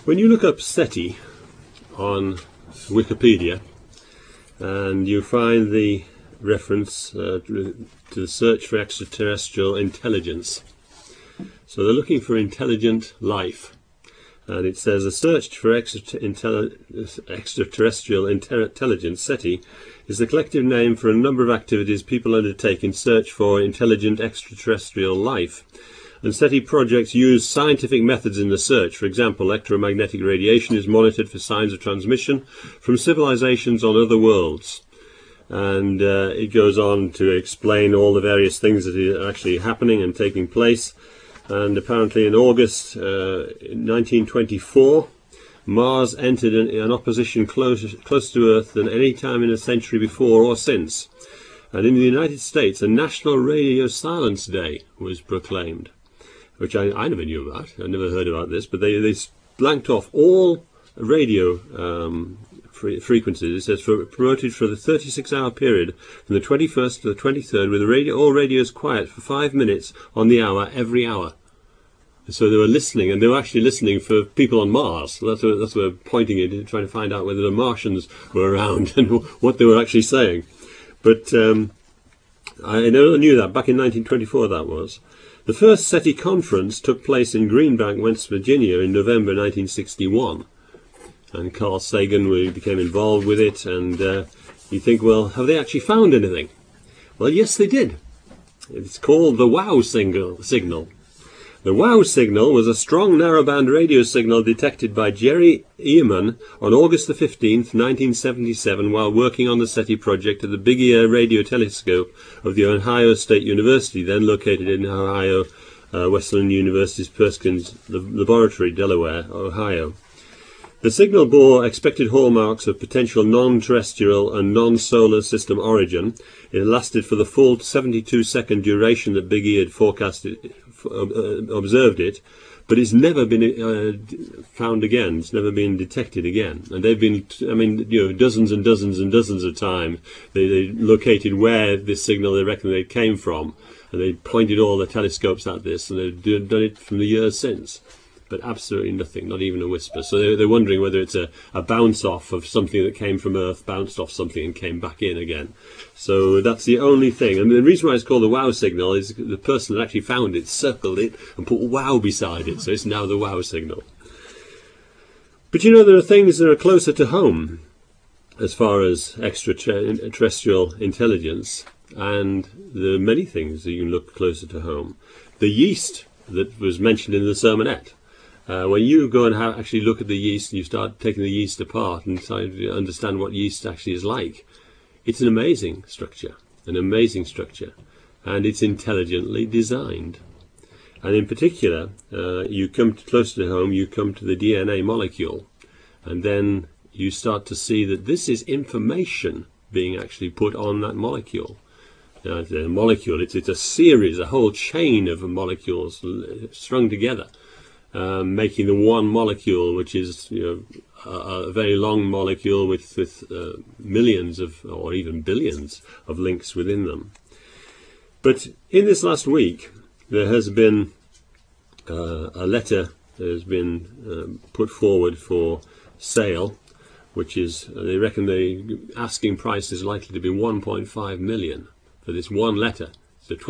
When you look up SETI on Wikipedia and you find the reference to the search for extraterrestrial intelligence, so they're looking for intelligent life, and it says a search for extraterrestrial intelligence, SETI, is the collective name for a number of activities people undertake in search for intelligent extraterrestrial life. And SETI projects use scientific methods in the search. For example, electromagnetic radiation is monitored for signs of transmission from civilizations on other worlds. And it goes on to explain all the various things that are actually happening and taking place. And apparently in August 1924, Mars entered an opposition close to Earth than any time in a century before or since. And in the United States, a National Radio Silence Day was proclaimed, which I never knew about. I never heard about this, but they blanked off all radio frequencies. It says promoted for the 36-hour period from the 21st to the 23rd, with all radios quiet for 5 minutes on the hour every hour. So they were listening, and they were actually listening for people on Mars. So that's what we're pointing at, trying to find out whether the Martians were around and what they were actually saying. But I never knew that. Back in 1924 that was. The first SETI conference took place in Greenbank, West Virginia in November 1961. And Carl Sagan became involved with it, and you think, well, have they actually found anything? Well, yes, they did. It's called the WOW signal. The WOW signal was a strong narrowband radio signal detected by Jerry Ehrman on August the 15th, 1977, while working on the SETI project at the Big Ear Radio Telescope of the Ohio State University, then located in Ohio Wesleyan University's Perkins Laboratory, Delaware, Ohio. The signal bore expected hallmarks of potential non-terrestrial and non-solar system origin. It lasted for the full 72-second duration that Big E had observed it, but it's never been found again. It's never been detected again. And they've been, dozens and dozens and dozens of times. They located where this signal they reckon they came from, and they pointed all the telescopes at this, and they've done it from the years since. But absolutely nothing, not even a whisper. So they're wondering whether it's a bounce off of something that came from Earth, bounced off something and came back in again. So that's the only thing. And the reason why it's called the WOW signal is the person that actually found it circled it and put WOW beside it. So it's now the WOW signal. But there are things that are closer to home as far as extraterrestrial intelligence. And there are many things that you can look closer to home. The yeast that was mentioned in the sermonette. When you go and actually look at the yeast and you start taking the yeast apart and trying to understand what yeast actually is like, it's an amazing structure, and it's intelligently designed. And in particular, you come closer to home, you come to the DNA molecule, and then you start to see that this is information being actually put on that molecule. Now, the molecule, it's a series, a whole chain of molecules strung together. Making the one molecule, which is a very long molecule with millions of, or even billions of links within them. But in this last week, there has been a letter that has been put forward for sale, which is, they reckon the asking price is likely to be 1.5 million for this one letter. It's a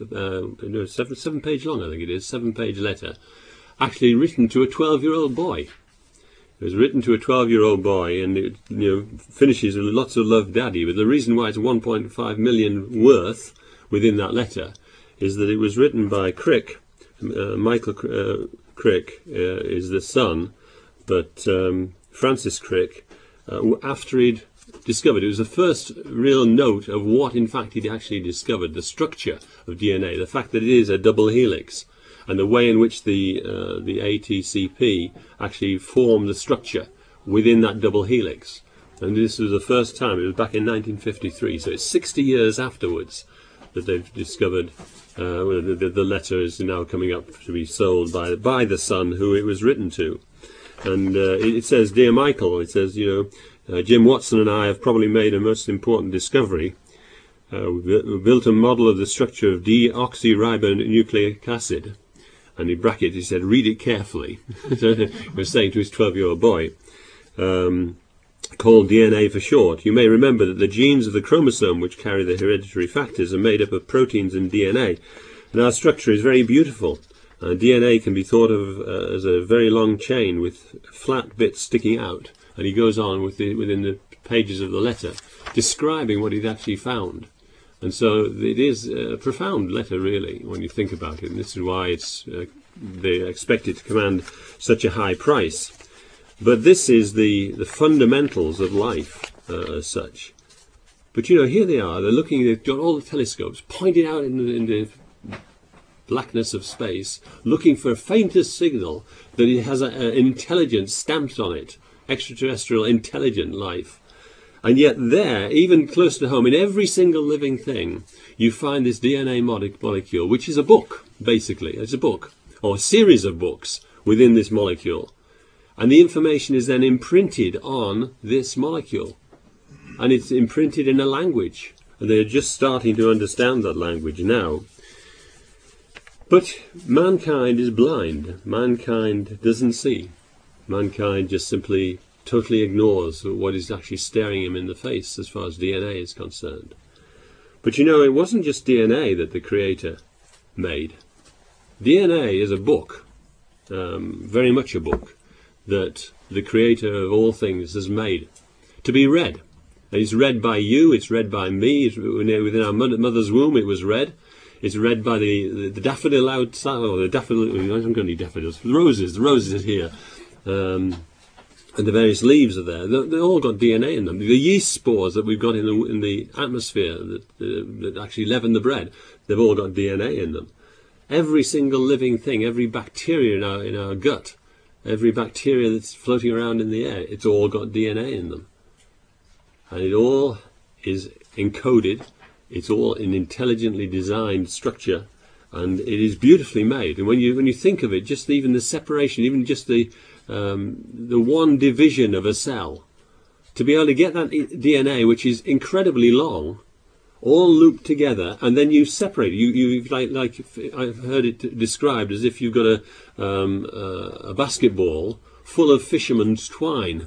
7-page long, I think it is, 7-page letter. Actually written to a 12-year-old boy. It was written to a 12-year-old boy, and it finishes with lots of love, Daddy. But the reason why it's 1.5 million worth within that letter is that it was written by Crick. Michael Crick is the son, but Francis Crick, after he'd discovered, it was the first real note of what, in fact, he'd actually discovered, the structure of DNA, the fact that it is a double helix. And the way in which the ATCP actually formed the structure within that double helix. And this was the first time, it was back in 1953, so it's 60 years afterwards that they've discovered the letter is now coming up to be sold by the son who it was written to. And it says, Dear Michael, it says, Jim Watson and I have probably made a most important discovery. We built a model of the structure of deoxyribonucleic acid. And in brackets he said, read it carefully. So he was saying to his 12-year-old boy, called DNA for short. You may remember that the genes of the chromosome which carry the hereditary factors are made up of proteins and DNA. And our structure is very beautiful. DNA can be thought of as a very long chain with flat bits sticking out. And he goes on within the pages of the letter, describing what he'd actually found. And so it is a profound letter, really, when you think about it. And this is why they expect it to command such a high price. But this is the fundamentals of life as such. But, you know, here they are. They've got all the telescopes pointed out in the blackness of space, looking for a faintest signal that it has an intelligence stamped on it, extraterrestrial intelligent life. And yet there, even close to home, in every single living thing, you find this DNA molecule, which is a book, basically. It's a book, or a series of books within this molecule. And the information is then imprinted on this molecule. And it's imprinted in a language. And they're just starting to understand that language now. But mankind is blind. Mankind doesn't see. Mankind just simply totally ignores what is actually staring him in the face as far as DNA is concerned. But you know, it wasn't just DNA that the Creator made. DNA is a book, very much a book, that the Creator of all things has made to be read. And it's read by you, it's read by me, within our mother's womb it was read. It's read by the daffodil outside, or the daffodil, I'm going to need daffodils, the roses are here. And the various leaves are there. They all got DNA in them. The yeast spores that we've got in the atmosphere that actually leaven the bread, they've all got DNA in them. Every single living thing, every bacteria in our gut, every bacteria that's floating around in the air, it's all got DNA in them. And it all is encoded. It's all an intelligently designed structure, and it is beautifully made. And when you think of it, just even the separation, even just the one division of a cell, to be able to get that DNA, which is incredibly long, all looped together, and then you separate. You like I've heard it described as if you've got a basketball full of fisherman's twine,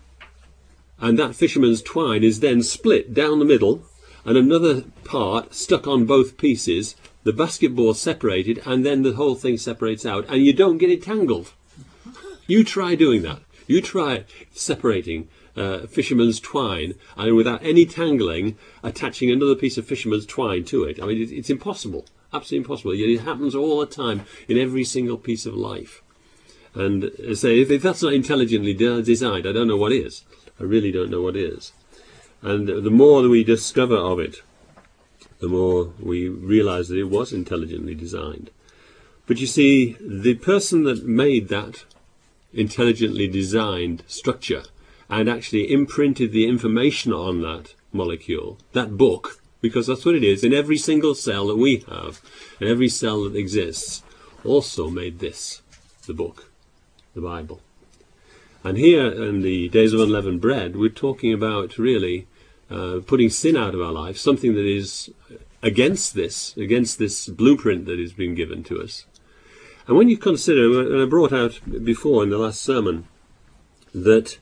and that fisherman's twine is then split down the middle, and another part stuck on both pieces. The basketball separated, and then the whole thing separates out, and you don't get it tangled. You try doing that. You try separating fisherman's twine and without any tangling, attaching another piece of fisherman's twine to it. I mean, it's impossible. Absolutely impossible. Yet it happens all the time in every single piece of life. And say, if that's not intelligently designed, I don't know what is. I really don't know what is. And the more that we discover of it, the more we realize that it was intelligently designed. But you see, the person that made that intelligently designed structure and actually imprinted the information on that molecule, that book, because that's what it is, in every single cell that we have, and every cell that exists, also made this, the book, the Bible. And here in the Days of Unleavened Bread, we're talking about really putting sin out of our life, something that is against this blueprint that has been given to us. And when you consider, and I brought out before in the last sermon, that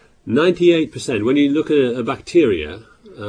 98%, when you look at a bacteria,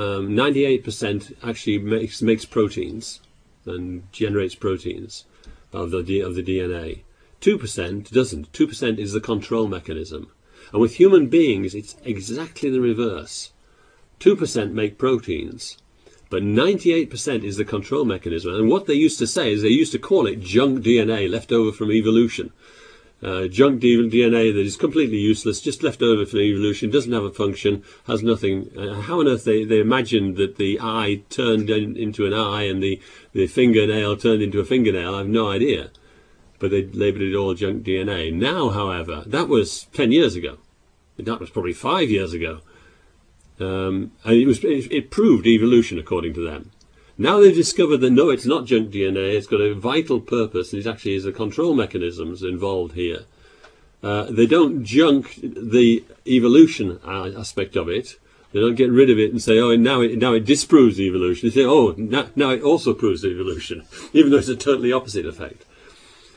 98% actually makes proteins and generates proteins of the DNA. 2% doesn't. 2% is the control mechanism. And with human beings, it's exactly the reverse. 2% make proteins, but 98% is the control mechanism. And what they used to say is they used to call it junk DNA left over from evolution. Junk DNA that is completely useless, just left over from evolution, doesn't have a function, has nothing. How on earth they imagined that the eye turned into an eye and the fingernail turned into a fingernail, I have no idea. But they labelled it all junk DNA. Now, however, that was 10 years ago. That was probably 5 years ago. And it proved evolution according to them. Now they've discovered that no, it's not junk DNA, it's got a vital purpose, and it actually is the control mechanisms involved here. They don't junk the evolution aspect of it. They don't get rid of it and say, oh, now it disproves evolution. They say, oh, now it also proves evolution, even though it's a totally opposite effect.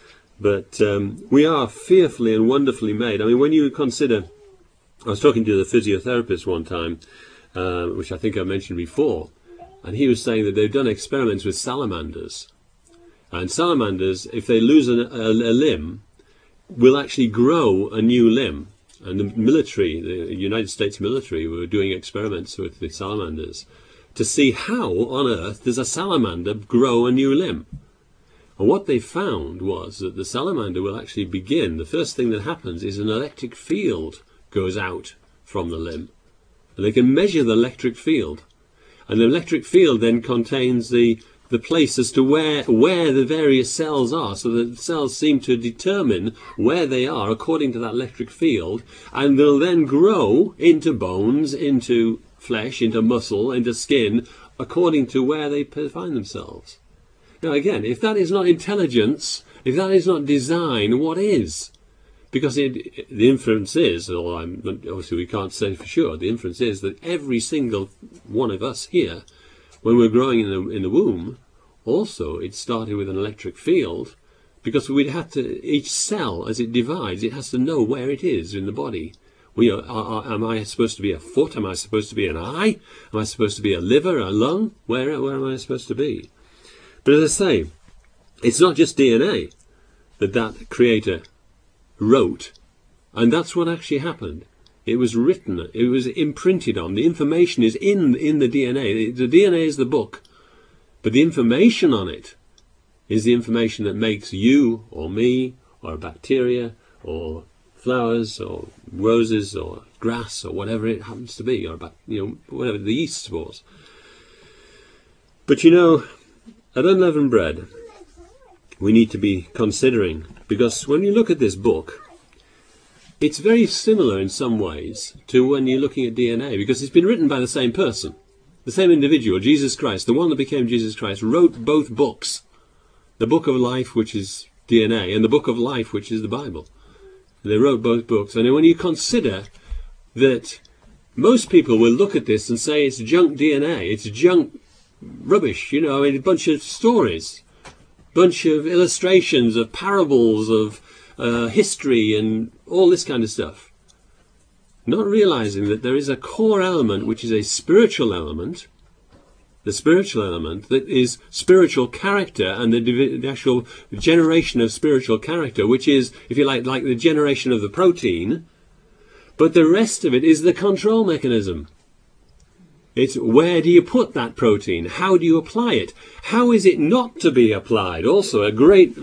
But we are fearfully and wonderfully made. I mean, when you consider, I was talking to the physiotherapist one time, which I think I mentioned before, and he was saying that they've done experiments with salamanders. And salamanders, if they lose a limb, will actually grow a new limb. And the military, the United States military, were doing experiments with the salamanders to see how on earth does a salamander grow a new limb. And what they found was that the salamander will actually begin, the first thing that happens is an electric field goes out from the limb. And they can measure the electric field. And the electric field then contains the place as to where the various cells are. So the cells seem to determine where they are according to that electric field. And they'll then grow into bones, into flesh, into muscle, into skin, according to where they find themselves. Now again, if that is not intelligence, if that is not design, what is? Because the inference is, obviously we can't say for sure, the inference is that every single one of us here, when we're growing in the womb, also it started with an electric field, because we'd have to, each cell as it divides, it has to know where it is in the body. Am I supposed to be a foot? Am I supposed to be an eye? Am I supposed to be a liver, a lung? Where am I supposed to be? But as I say, it's not just DNA that Creator wrote, and that's what actually happened. It was written, it was imprinted on, the information is in the DNA. The DNA is the book, but the information on it is the information that makes you or me or a bacteria or flowers or roses or grass or whatever it happens to be, or whatever, the yeast spores. But at Unleavened Bread, we need to be considering, because when you look at this book, it's very similar in some ways to when you're looking at DNA, because it's been written by the same person, the same individual, Jesus Christ. The one that became Jesus Christ wrote both books, the book of life, which is DNA, and the book of life, which is the Bible. They wrote both books. And when you consider that most people will look at this and say it's junk DNA, it's junk rubbish, a bunch of stories, bunch of illustrations of parables of history and all this kind of stuff, not realizing that there is a core element which is a spiritual element, the spiritual element that is spiritual character, and the actual generation of spiritual character, which is, if you like the generation of the protein, but the rest of it is the control mechanism. It's where do you put that protein? How do you apply it? How is it not to be applied? Also, a great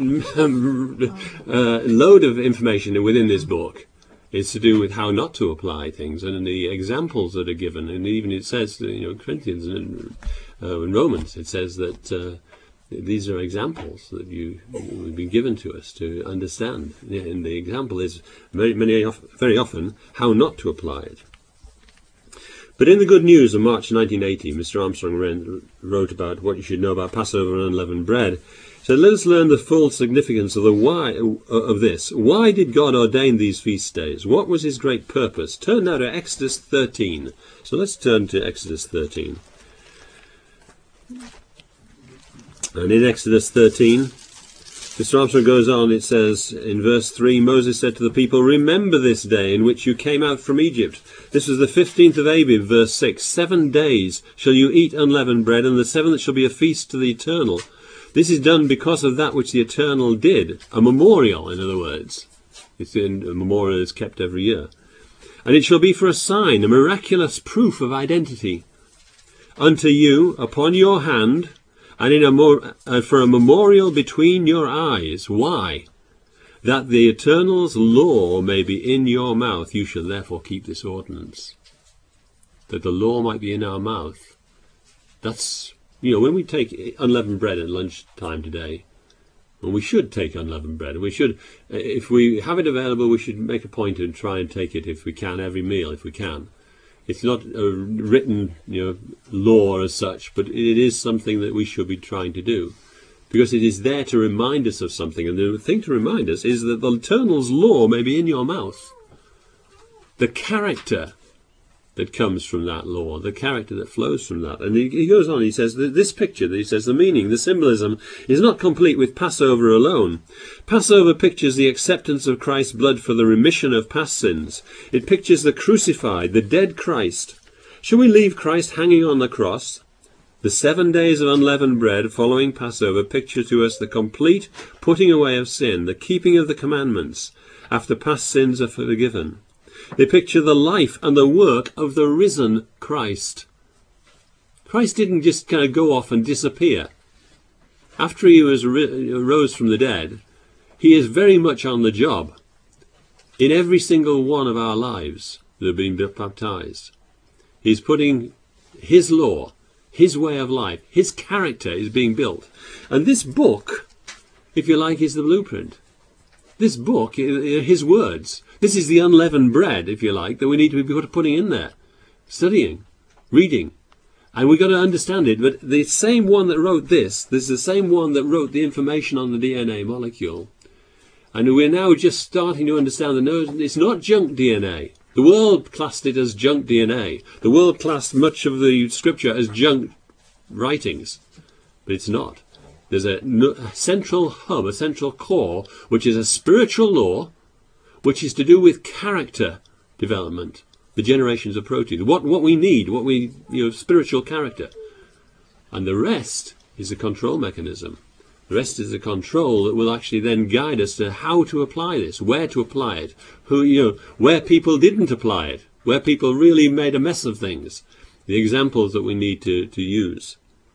load of information within this book is to do with how not to apply things, and the examples that are given. And even it says, Corinthians and Romans, it says that these are examples that have been given to us to understand. And the example is very often how not to apply it. But in the Good News of March 1980, Mr. Armstrong wrote about what you should know about Passover and unleavened bread. He said, let us learn the full significance of the why of this. Why did God ordain these feast days? What was his great purpose? Turn now to Exodus 13. So let's turn to Exodus 13. And in Exodus 13, Mr. Armstrong goes on, it says in verse 3, Moses said to the people, remember this day in which you came out from Egypt. This was the 15th of Abib, verse 6. 7 days shall you eat unleavened bread, and the 7th shall be a feast to the Eternal. This is done because of that which the Eternal did. A memorial, in other words. A memorial is kept every year. And it shall be for a sign, a miraculous proof of identity. Unto you, upon your hand, and for a memorial between your eyes. Why? That the Eternal's law may be in your mouth. You shall therefore keep this ordinance. That the law might be in our mouth. That's, when we take unleavened bread at lunchtime today, and we should take unleavened bread. We should, if we have it available, we should make a point and try and take it if we can, every meal if we can. It's not a written law as such, but it is something that we should be trying to do, because it is there to remind us of something. And the thing to remind us is that the Eternal's law may be in your mouth. The character that comes from that law, the character that flows from that. And he goes on, he says, this picture, he says, the meaning, the symbolism is not complete with Passover alone. Passover pictures the acceptance of Christ's blood for the remission of past sins. It pictures the crucified, the dead Christ. Shall we leave Christ hanging on the cross? The 7 days of unleavened bread following Passover picture to us the complete putting away of sin, the keeping of the commandments after past sins are forgiven. They picture the life and the work of the risen Christ. Christ didn't just kind of go off and disappear. After he rose from the dead, he is very much on the job in every single one of our lives that have been baptized. He's putting his law, his way of life, his character is being built. And this book, if you like, is the blueprint. This book, his words, this is the unleavened bread, if you like, that we need to be putting in there, studying, reading. And we've got to understand it. But the same one that wrote this is the same one that wrote the information on the DNA molecule. And we're now just starting to understand that no, it's not junk DNA. The world classed it as junk DNA. The world classed much of the scripture as junk writings. But it's not. There's a central hub, a central core, which is a spiritual law, which is to do with character development, the generations of protein, what we need, spiritual character. And the rest is a control mechanism. The rest is a control that will actually then guide us to how to apply this, where to apply it, where people didn't apply it, where people really made a mess of things, the examples that we need to use.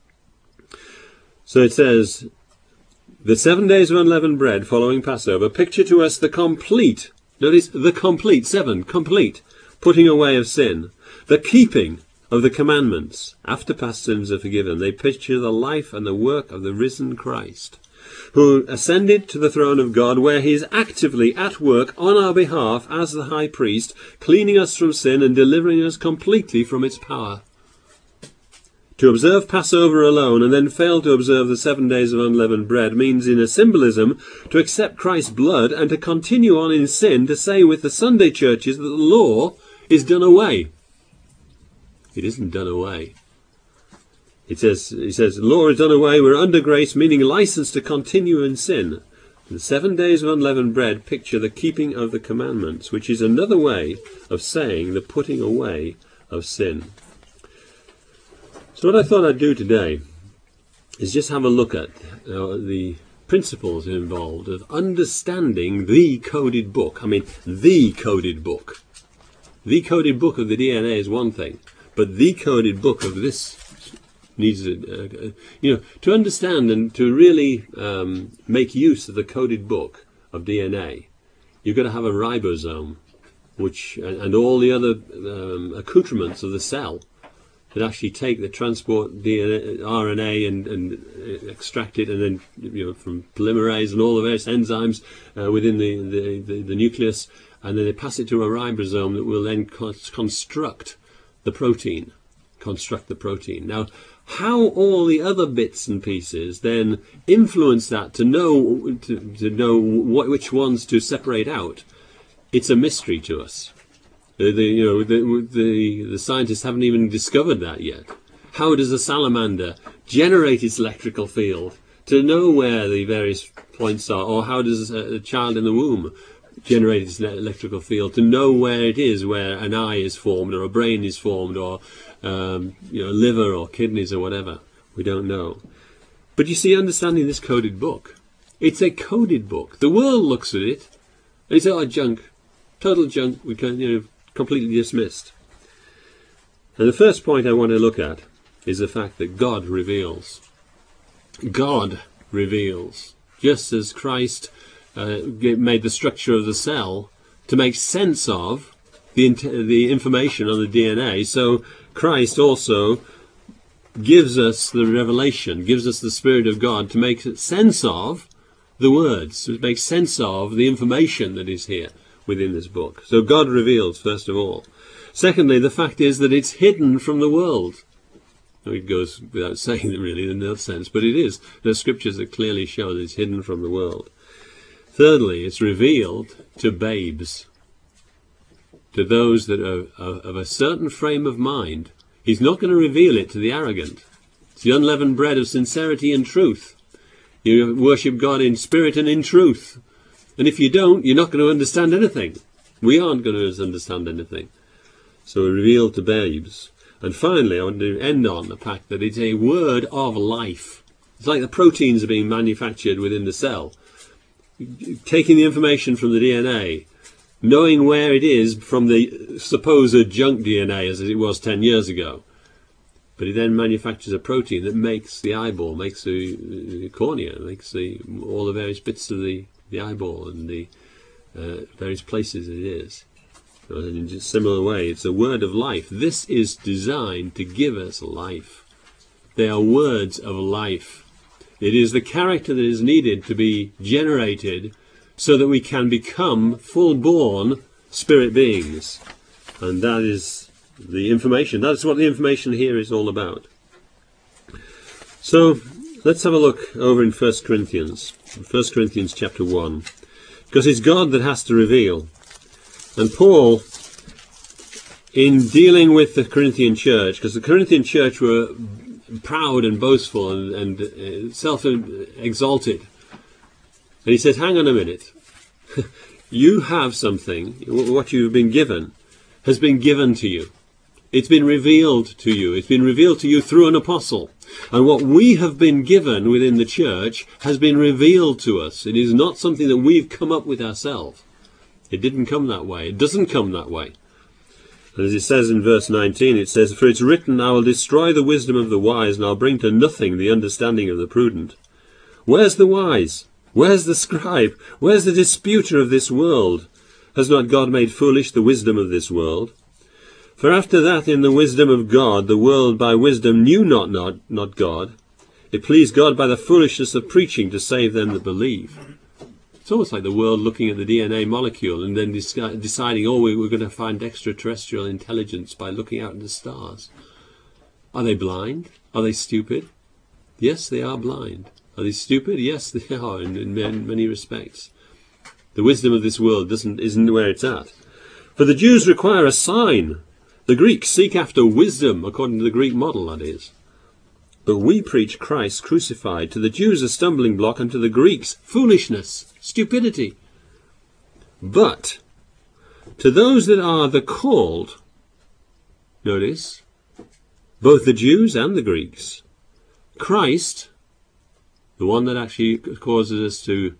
So it says, the 7 days of unleavened bread following Passover picture to us the complete, notice the complete, complete putting away of sin, the keeping of the commandments after past sins are forgiven. They picture the life and the work of the risen Christ, who ascended to the throne of God, where he is actively at work on our behalf as the high priest, cleaning us from sin and delivering us completely from its power. To observe Passover alone and then fail to observe the 7 days of unleavened bread means, in a symbolism, to accept Christ's blood and to continue on in sin, to say with the Sunday churches that the law is done away. It isn't done away. He says, the law is done away, we're under grace, meaning license to continue in sin. The 7 days of unleavened bread picture the keeping of the commandments, which is another way of saying the putting away of sin. So what I thought I'd do today is just have a look at the principles involved of understanding the coded book. I mean, the coded book. The coded book of the DNA is one thing, but the coded book of this needs, to understand and to really make use of the coded book of DNA. You've got to have a ribosome, and all the other accoutrements of the cell that actually take the transport DNA, RNA and extract it, and then from polymerase and all the various enzymes within the nucleus, and then they pass it to a ribosome that will then construct the protein. Now, how all the other bits and pieces then influence that to know which ones to separate out, it's a mystery to us. The scientists haven't even discovered that yet. How does a salamander generate its electrical field to know where the various points are? Or how does a child in the womb generate its electrical field to know where it is, where an eye is formed or a brain is formed or liver or kidneys or whatever? We don't know. But you see, understanding this coded book, it's a coded book. The world looks at it and it's junk, total junk. We can completely dismissed. And the first point I want to look at is the fact that God reveals. God reveals. Just as Christ made the structure of the cell to make sense of the information on the DNA, so Christ also gives us the revelation, gives us the Spirit of God to make sense of the words, to make sense of the information that is here within this book. So God reveals, first of all. Secondly, the fact is that it's hidden from the world. It goes without saying that really in that sense, but it is. There are scriptures that clearly show that it's hidden from the world. Thirdly, it's revealed to babes. to those that are of a certain frame of mind. He's not going to reveal it to the arrogant. It's the unleavened bread of sincerity and truth. You worship God in spirit and in truth. And if you don't, you're not going to understand anything. We aren't going to understand anything. So revealed to babes. And finally, I want to end on the fact that it's a word of life. It's like the proteins are being manufactured within the cell. Taking the information from the DNA, knowing where it is from the supposed junk DNA as it was 10 years ago. But it then manufactures a protein that makes the eyeball, makes the cornea, makes all the various bits of the eyeball and the various places it is. In a similar way, it's a word of life. This is designed to give us life. They are words of life. It is the character that is needed to be generated so that we can become full-born spirit beings. And that is the information. That's what the information here is all about. So let's have a look over in 1 Corinthians. 1 Corinthians chapter 1. Because it's God that has to reveal. And Paul, in dealing with the Corinthian church, because the Corinthian church were proud and boastful and self-exalted, and he says, hang on a minute, you have something, what you've been given has been given to you. It's been revealed to you. It's been revealed to you through an apostle. And what we have been given within the church has been revealed to us. It is not something that we've come up with ourselves. It didn't come that way. It doesn't come that way. And as it says in verse 19, it says, for it's written, I will destroy the wisdom of the wise, and I'll bring to nothing the understanding of the prudent. Where's the wise? Where's the scribe? Where's the disputer of this world? Has not God made foolish the wisdom of this world? For after that, in the wisdom of God, the world by wisdom knew not God. It pleased God by the foolishness of preaching to save them that believe. It's almost like the world looking at the DNA molecule and then deciding, oh, we're going to find extraterrestrial intelligence by looking out at the stars. Are they blind? Are they stupid? Yes, they are blind. Are they stupid? Yes, they are in many respects. The wisdom of this world isn't where it's at. For the Jews require a sign. The Greeks seek after wisdom, according to the Greek model, that is. But we preach Christ crucified, to the Jews a stumbling block, and to the Greeks foolishness, stupidity. But to those that are the called, notice, both the Jews and the Greeks, Christ, the one that actually causes us to,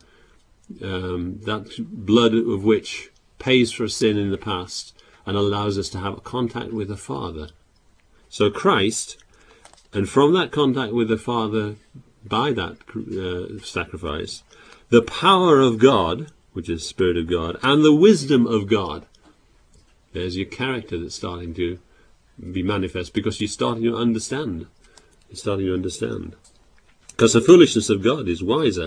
that blood of which pays for sin in the past and allows us to have contact with the Father. So Christ, and from that contact with the Father by that sacrifice, the power of God, which is the Spirit of God, and the wisdom of God. There's your character that's starting to be manifest because you're starting to understand. You're starting to understand. Because the foolishness of God is wiser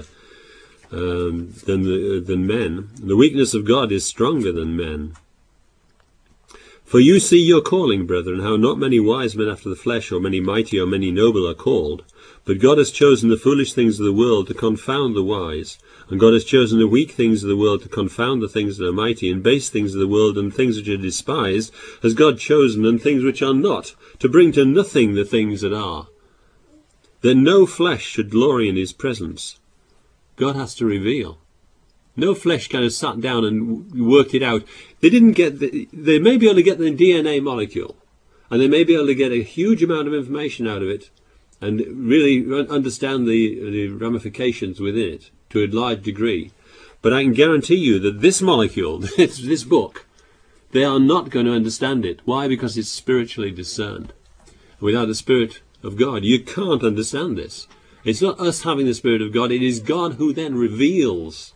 than men. The weakness of God is stronger than men. For you see your calling, brethren, how not many wise men after the flesh, or many mighty, or many noble are called. But God has chosen the foolish things of the world to confound the wise. And God has chosen the weak things of the world to confound the things that are mighty, and base things of the world and things which are despised, has God chosen, and things which are not, to bring to nothing the things that are, that no flesh should glory in his presence. God has to reveal. No flesh kind of sat down and worked it out. They didn't get they may be able to get the DNA molecule, and they may be able to get a huge amount of information out of it and really understand the ramifications within it to a large degree. But I can guarantee you that this molecule, this book, they are not going to understand it. Why? Because it's spiritually discerned. Without the Spirit of God, you can't understand this. It's not us having the Spirit of God, it is God who then reveals.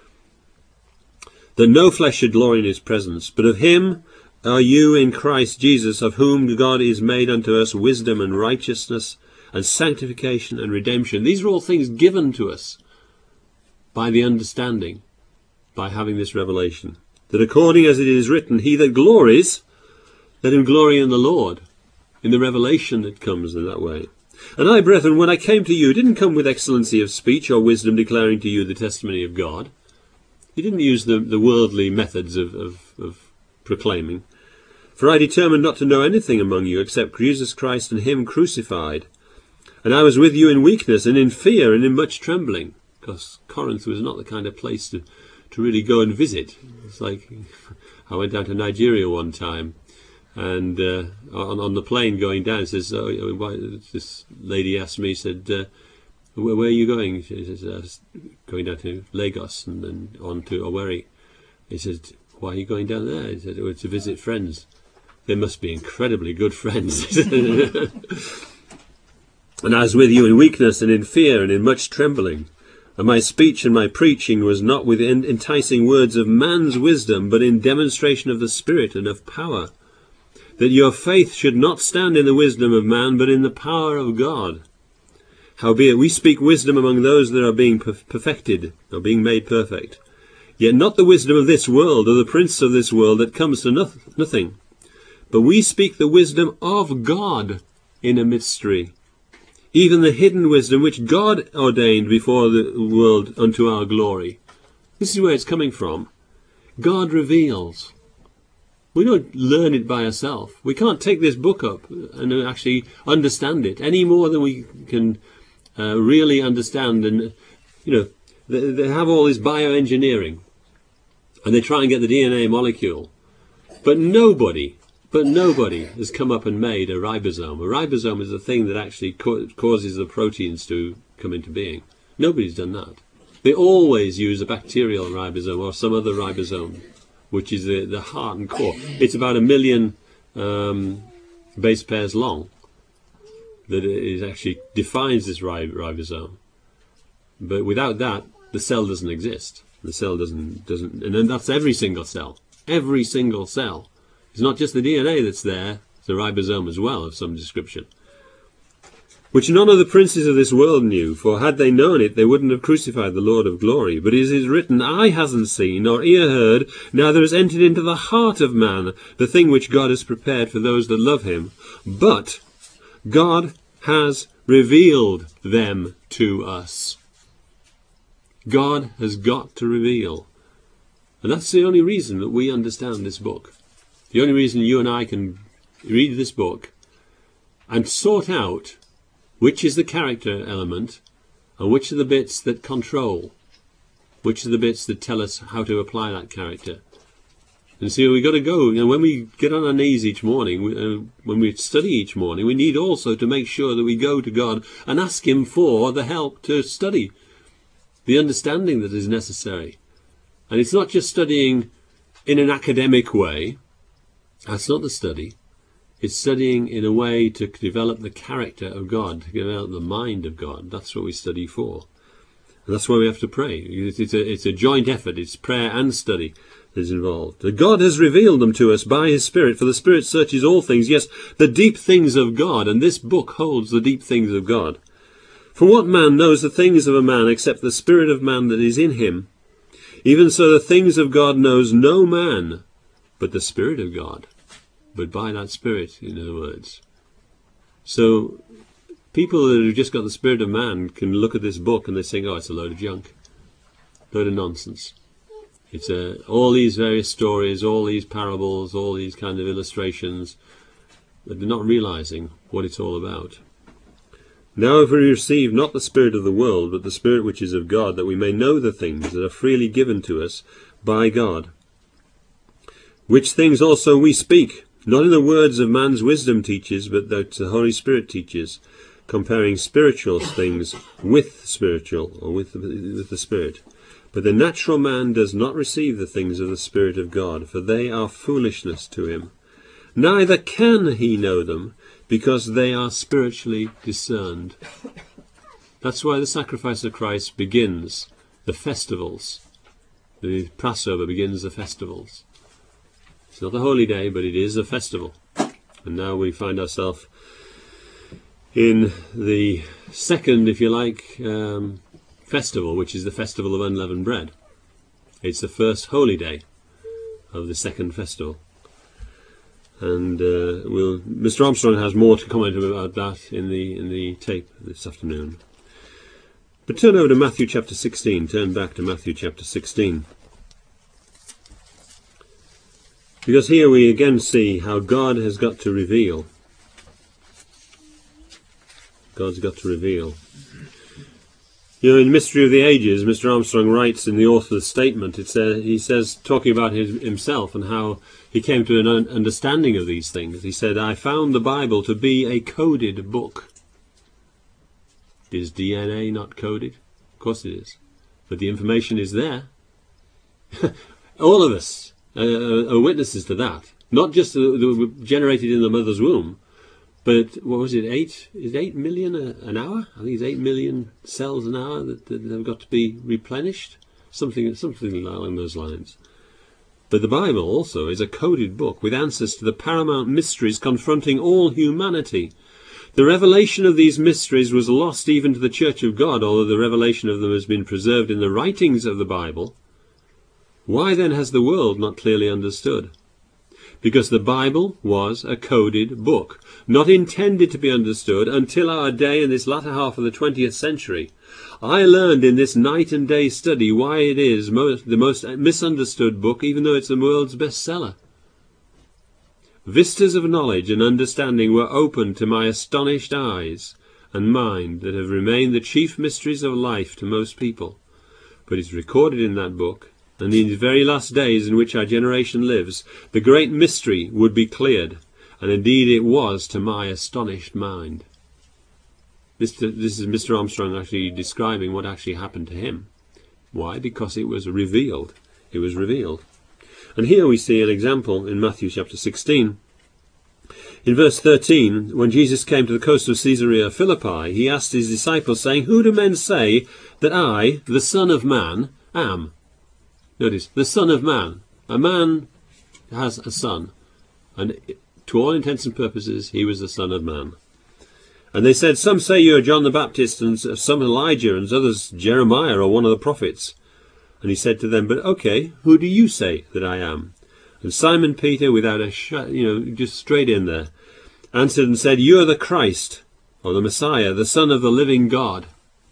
That no flesh should glory in his presence, but of him are you in Christ Jesus, of whom God is made unto us wisdom and righteousness and sanctification and redemption. These are all things given to us by the understanding, by having this revelation. That according as it is written, he that glories, let him glory in the Lord, in the revelation that comes in that way. And I, brethren, when I came to you, didn't come with excellency of speech or wisdom declaring to you the testimony of God. He didn't use the worldly methods of proclaiming, "For I determined not to know anything among you except Jesus Christ and him crucified. And I was with you in weakness and in fear and in much trembling." Because Corinth was not the kind of place to really go and visit. It's like, I went down to Nigeria one time, and on the plane going down, this lady asked me, said, where are you going? She says, "I was going down to Lagos and then on to Owerri." He said, "Why are you going down there?" He said, "Oh, to visit friends." They must be incredibly good friends. "And I was with you in weakness and in fear and in much trembling. And my speech and my preaching was not with enticing words of man's wisdom, but in demonstration of the Spirit and of power, that your faith should not stand in the wisdom of man, but in the power of God. Howbeit we speak wisdom among those that are being perfected, or being made perfect. Yet not the wisdom of this world, or the prince of this world, that comes to nothing. But we speak the wisdom of God in a mystery, even the hidden wisdom which God ordained before the world unto our glory." This is where it's coming from. God reveals. We don't learn it by ourselves. We can't take this book up and actually understand it any more than we can really understand. And, they have all this bioengineering, and they try and get the DNA molecule. But nobody has come up and made a ribosome. A ribosome is the thing that actually causes the proteins to come into being. Nobody's done that. They always use a bacterial ribosome or some other ribosome, which is the heart and core. It's about 1 million base pairs long that it actually defines this ribosome. But without that, the cell doesn't exist. The cell doesn't, and then that's every single cell. Every single cell. It's not just the DNA that's there, it's a ribosome as well of some description. "Which none of the princes of this world knew, for had they known it, they wouldn't have crucified the Lord of glory. But it is written, eye hasn't seen, nor ear heard, neither has entered into the heart of man, the thing which God has prepared for those that love him. But God has revealed them to us." God has got to reveal. And that's the only reason that we understand this book. The only reason you and I can read this book and sort out which is the character element and which are the bits that control, which are the bits that tell us how to apply that character. And see, we've got to go. When we get on our knees each morning, when we study each morning, we need also to make sure that we go to God and ask him for the help to study, the understanding that is necessary. And it's not just studying in an academic way. That's not the study. It's studying in a way to develop the character of God, to develop the mind of God. That's what we study for. And that's why we have to pray. It's a joint effort. It's prayer and study that is involved. That God has revealed them to us by his Spirit, for the Spirit searches all things, yes, the deep things of God. And this book holds the deep things of God. "For what man knows the things of a man except the spirit of man that is in him? Even so the things of God knows no man but the Spirit of God." But by that Spirit, in other words. So people that have just got the spirit of man can look at this book and they think, "Oh, it's a load of junk, load of nonsense." It's all these various stories, all these parables, all these kind of illustrations, but they're not realizing what it's all about. "Now if we receive not the spirit of the world, but the Spirit which is of God, that we may know the things that are freely given to us by God. Which things also we speak, not in the words of man's wisdom teaches, but that the Holy Spirit teaches, comparing spiritual things with spiritual, or with the Spirit. But the natural man does not receive the things of the Spirit of God, for they are foolishness to him. Neither can he know them, because they are spiritually discerned." That's why the sacrifice of Christ begins the festivals. The Passover begins the festivals. It's not the holy day, but it is a festival. And now we find ourselves in the second, if you like, festival, which is the festival of unleavened bread. It's the first holy day of the second festival. And Mr. Armstrong has more to comment about that in the tape this afternoon. But turn over to Matthew chapter 16. Turn back to Matthew chapter 16. Because here we again see how God has got to reveal. God's got to reveal. You know, in Mystery of the Ages, Mr. Armstrong writes in the author's statement, he says, talking about himself and how he came to an understanding of these things. He said, I found the Bible to be a coded book. Is DNA not coded? Of course it is. But the information is there. All of us are witnesses to that. Not just generated in the mother's womb, but what was it, 8 million an hour? I think it's 8 million cells an hour that have got to be replenished. Something along those lines. But the Bible also is a coded book with answers to the paramount mysteries confronting all humanity. The revelation of these mysteries was lost even to the Church of God, although the revelation of them has been preserved in the writings of the Bible. Why then has the world not clearly understood? Because the Bible was a coded book, not intended to be understood until our day in this latter half of the 20th century. I learned in this night and day study why it is the most misunderstood book, even though it's the world's bestseller. Vistas of knowledge and understanding were opened to my astonished eyes and mind that have remained the chief mysteries of life to most people. But it's recorded in that book, and in the very last days in which our generation lives, the great mystery would be cleared, and indeed it was to my astonished mind. This is Mr. Armstrong actually describing what actually happened to him. Why? Because it was revealed. It was revealed. And here we see an example in Matthew chapter 16. In verse 13, when Jesus came to the coast of Caesarea Philippi, he asked his disciples, saying, Who do men say that I, the Son of Man, am? Notice, the Son of Man. A man has a son. And to all intents and purposes, he was the Son of Man. And they said, Some say you are John the Baptist, and some Elijah, and others Jeremiah or one of the prophets. And he said to them, But okay, who do you say that I am? And Simon Peter, without a just straight in there, answered and said, You are the Christ, or the Messiah, the Son of the living God.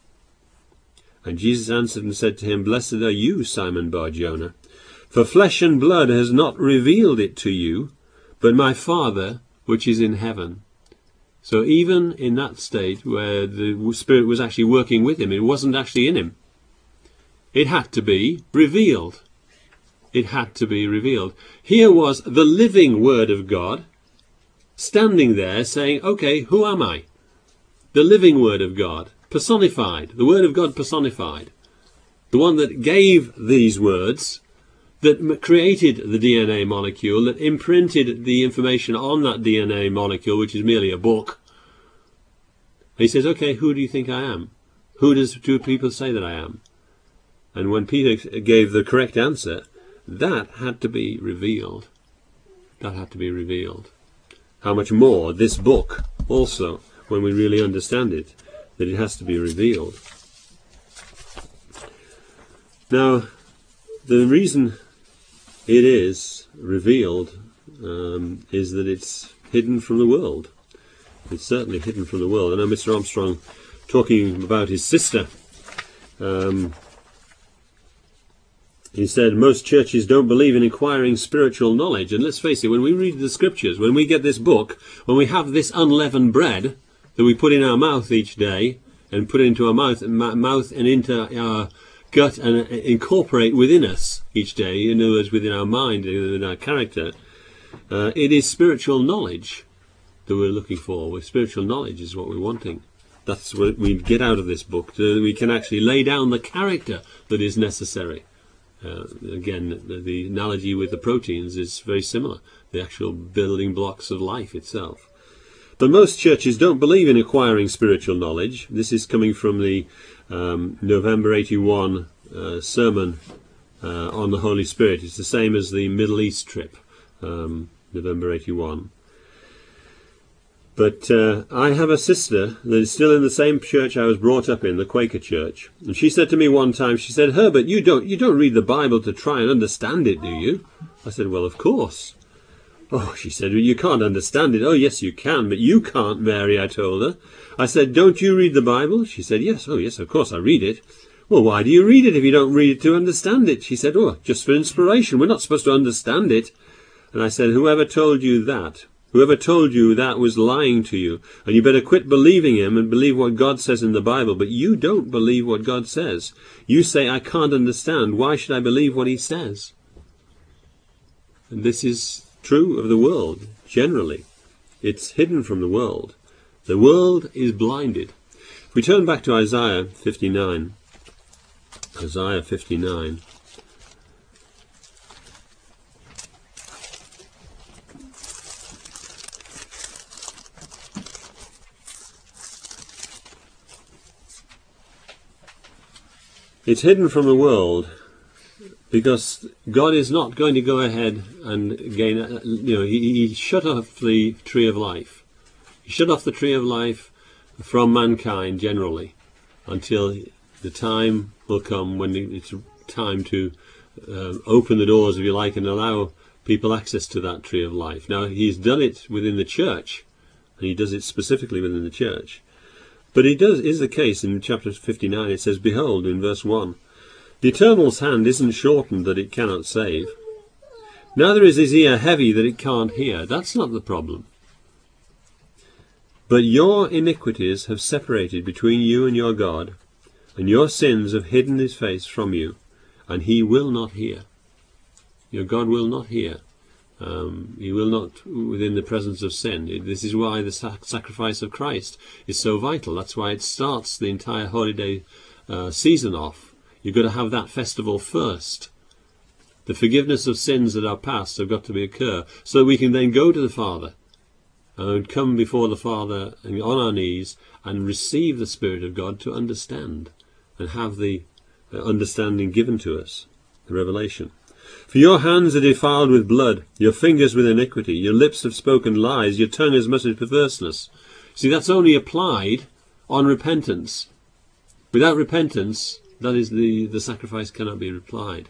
And Jesus answered and said to him, Blessed are you, Simon Bar-Jonah, for flesh and blood has not revealed it to you, but my Father which is in heaven. So even in that state where the Spirit was actually working with him, it wasn't actually in him. It had to be revealed. It had to be revealed. Here was the living Word of God standing there saying, okay, who am I? The living Word of God, personified, the Word of God personified. The one that gave these words, that created the DNA molecule, that imprinted the information on that DNA molecule, which is merely a book. And he says, okay, who do you think I am? Who do people say that I am? And when Peter gave the correct answer, that had to be revealed. That had to be revealed. How much more this book also, when we really understand it, that it has to be revealed. Now, the reason it is revealed is that it's hidden from the world. It's certainly hidden from the world. I know Mr. Armstrong, talking about his sister, he said most churches don't believe in acquiring spiritual knowledge. And let's face it, when we read the scriptures, when we get this book, when we have this unleavened bread that we put in our mouth each day and put into our mouth and into our gut and incorporate within us each day, in other words, within our mind, in our character, it is spiritual knowledge that we're looking for. With spiritual knowledge is what we're wanting. That's what we get out of this book. We can actually lay down the character that is necessary. Again, the analogy with the proteins is very similar. The actual building blocks of life itself. But most churches don't believe in acquiring spiritual knowledge. This is coming from the November 81 sermon on the Holy Spirit. It's the same as the Middle East trip, November 81. But I have a sister that is still in the same church I was brought up in, the Quaker Church. And she said to me one time, she said, Herbert, you don't read the Bible to try and understand it, do you? I said, well, of course. Oh, she said, well, you can't understand it. Oh, yes, you can, but you can't, Mary, I told her. I said, don't you read the Bible? She said, yes. Oh, yes, of course I read it. Well, why do you read it if you don't read it to understand it? She said, oh, just for inspiration. We're not supposed to understand it. And I said, whoever told you that was lying to you. And you better quit believing him and believe what God says in the Bible. But you don't believe what God says. You say, I can't understand. Why should I believe what he says? And this is true of the world, generally. It's hidden from the world. The world is blinded. If we turn back to Isaiah 59. Isaiah 59. It's hidden from the world because God is not going to go ahead and gain, he shut off the tree of life. He shut off the tree of life from mankind generally until the time will come when it's time to open the doors, if you like, and allow people access to that tree of life. Now, he's done it within the church, and he does it specifically within the church. But it is the case in chapter 59. It says, behold, in verse 1, the Eternal's hand isn't shortened that it cannot save. Neither is his ear heavy that it can't hear. That's not the problem. But your iniquities have separated between you and your God, and your sins have hidden his face from you, and he will not hear. Your God will not hear. He will not within the presence of sin. This is why the sacrifice of Christ is so vital. That's why it starts the entire holiday season off. You've got to have that festival first. The forgiveness of sins that are past have got to occur so that we can then go to the Father and come before the Father and on our knees and receive the Spirit of God to understand and have the understanding given to us, the revelation. For your hands are defiled with blood, your fingers with iniquity, your lips have spoken lies, your tongue has muttered perverseness. See, that's only applied on repentance. Without repentance, that is the sacrifice cannot be applied.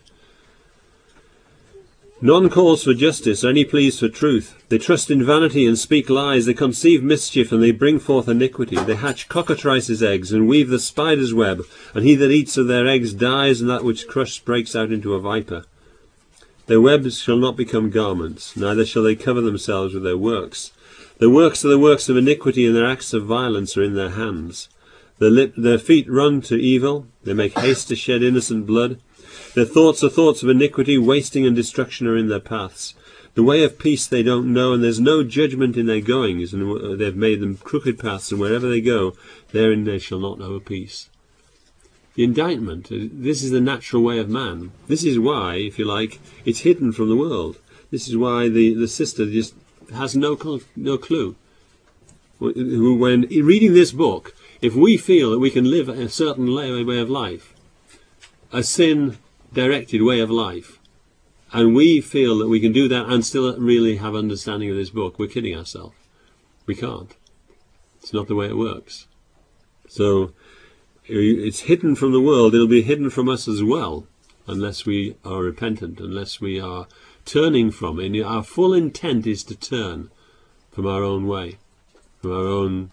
None calls for justice, or any pleas for truth. They trust in vanity and speak lies. They conceive mischief and they bring forth iniquity. They hatch cockatrices' eggs and weave the spider's web. And he that eats of their eggs dies, and that which crushes breaks out into a viper. Their webs shall not become garments, neither shall they cover themselves with their works. Their works are the works of iniquity, and their acts of violence are in their hands. Their feet run to evil. They make haste to shed innocent blood. Their thoughts are thoughts of iniquity, wasting and destruction are in their paths. The way of peace they don't know, and there's no judgment in their goings, and they've made them crooked paths, and wherever they go, therein they shall not know peace. The indictment, this is the natural way of man. This is why, if you like, it's hidden from the world. This is why the sister just has no clue. When reading this book, if we feel that we can live a certain way of life, a sin-directed way of life, and we feel that we can do that and still really have understanding of this book, we're kidding ourselves. We can't. It's not the way it works. So it's hidden from the world. It'll be hidden from us as well, unless we are repentant, unless we are turning from it. And our full intent is to turn from our own way, from our own,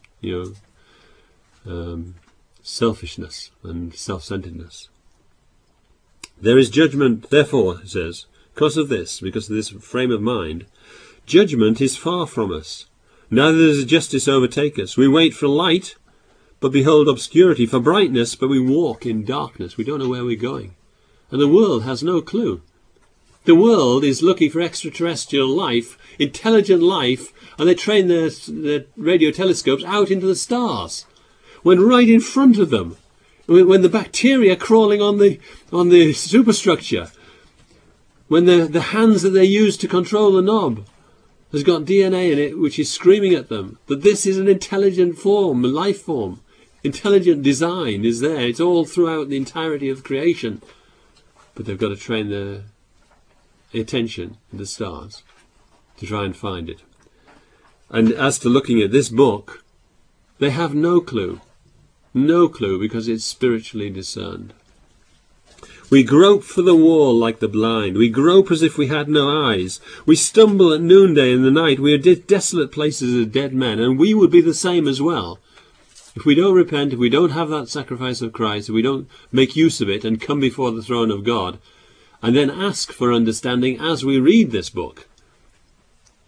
selfishness and self-centeredness. There is judgment, therefore, it says, because of this frame of mind, judgment is far from us. Neither does justice overtake us. We wait for light, but behold obscurity, for brightness, but we walk in darkness. We don't know where we're going. And the world has no clue. The world is looking for extraterrestrial life, intelligent life, and they train their radio telescopes out into the stars, when right in front of them, when the bacteria crawling on the superstructure, when the hands that they use to control the knob has got DNA in it which is screaming at them that this is an intelligent form, a life form. Intelligent design is there. It's all throughout the entirety of creation. But they've got to train their attention in the stars to try and find it. And as to looking at this book, they have no clue. No clue, because it's spiritually discerned. We grope for the wall like the blind. We grope as if we had no eyes. We stumble at noonday in the night. We are desolate places as dead men, and we would be the same as well. If we don't repent, if we don't have that sacrifice of Christ, if we don't make use of it and come before the throne of God, and then ask for understanding as we read this book,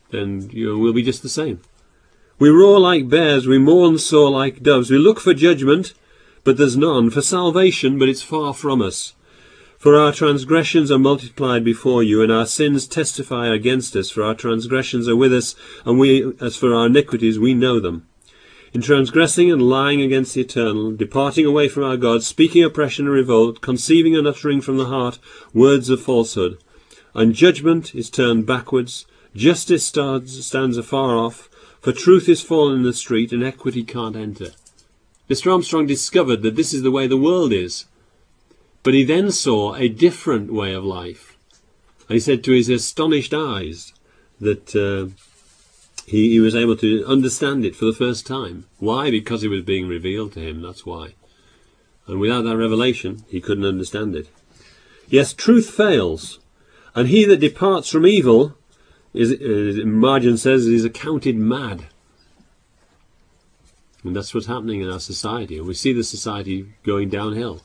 then we'll be just the same. We roar like bears, we mourn sore like doves. We look for judgment, but there's none. For salvation, but it's far from us. For our transgressions are multiplied before you, and our sins testify against us. For our transgressions are with us, and as for our iniquities, we know them. In transgressing and lying against the Eternal, departing away from our God, speaking oppression and revolt, conceiving and uttering from the heart words of falsehood. And judgment is turned backwards, justice stands afar off, for truth is fallen in the street, and equity can't enter. Mr. Armstrong discovered that this is the way the world is. But he then saw a different way of life. And he said to his astonished eyes that he was able to understand it for the first time. Why? Because it was being revealed to him, that's why. And without that revelation, he couldn't understand it. Yes, truth fails. And he that departs from evil, margin says, is accounted mad. And that's what's happening in our society. And we see the society going downhill.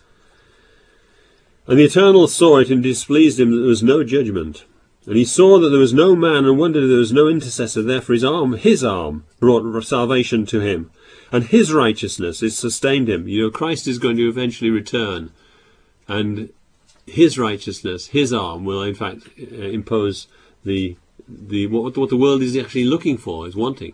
And the Eternal saw it and displeased him that there was no judgment. And he saw that there was no man and wondered that there was no intercessor. Therefore his arm brought salvation to him. And his righteousness has sustained him. Christ is going to eventually return. And his righteousness, his arm, will in fact impose what the world is actually looking for, is wanting.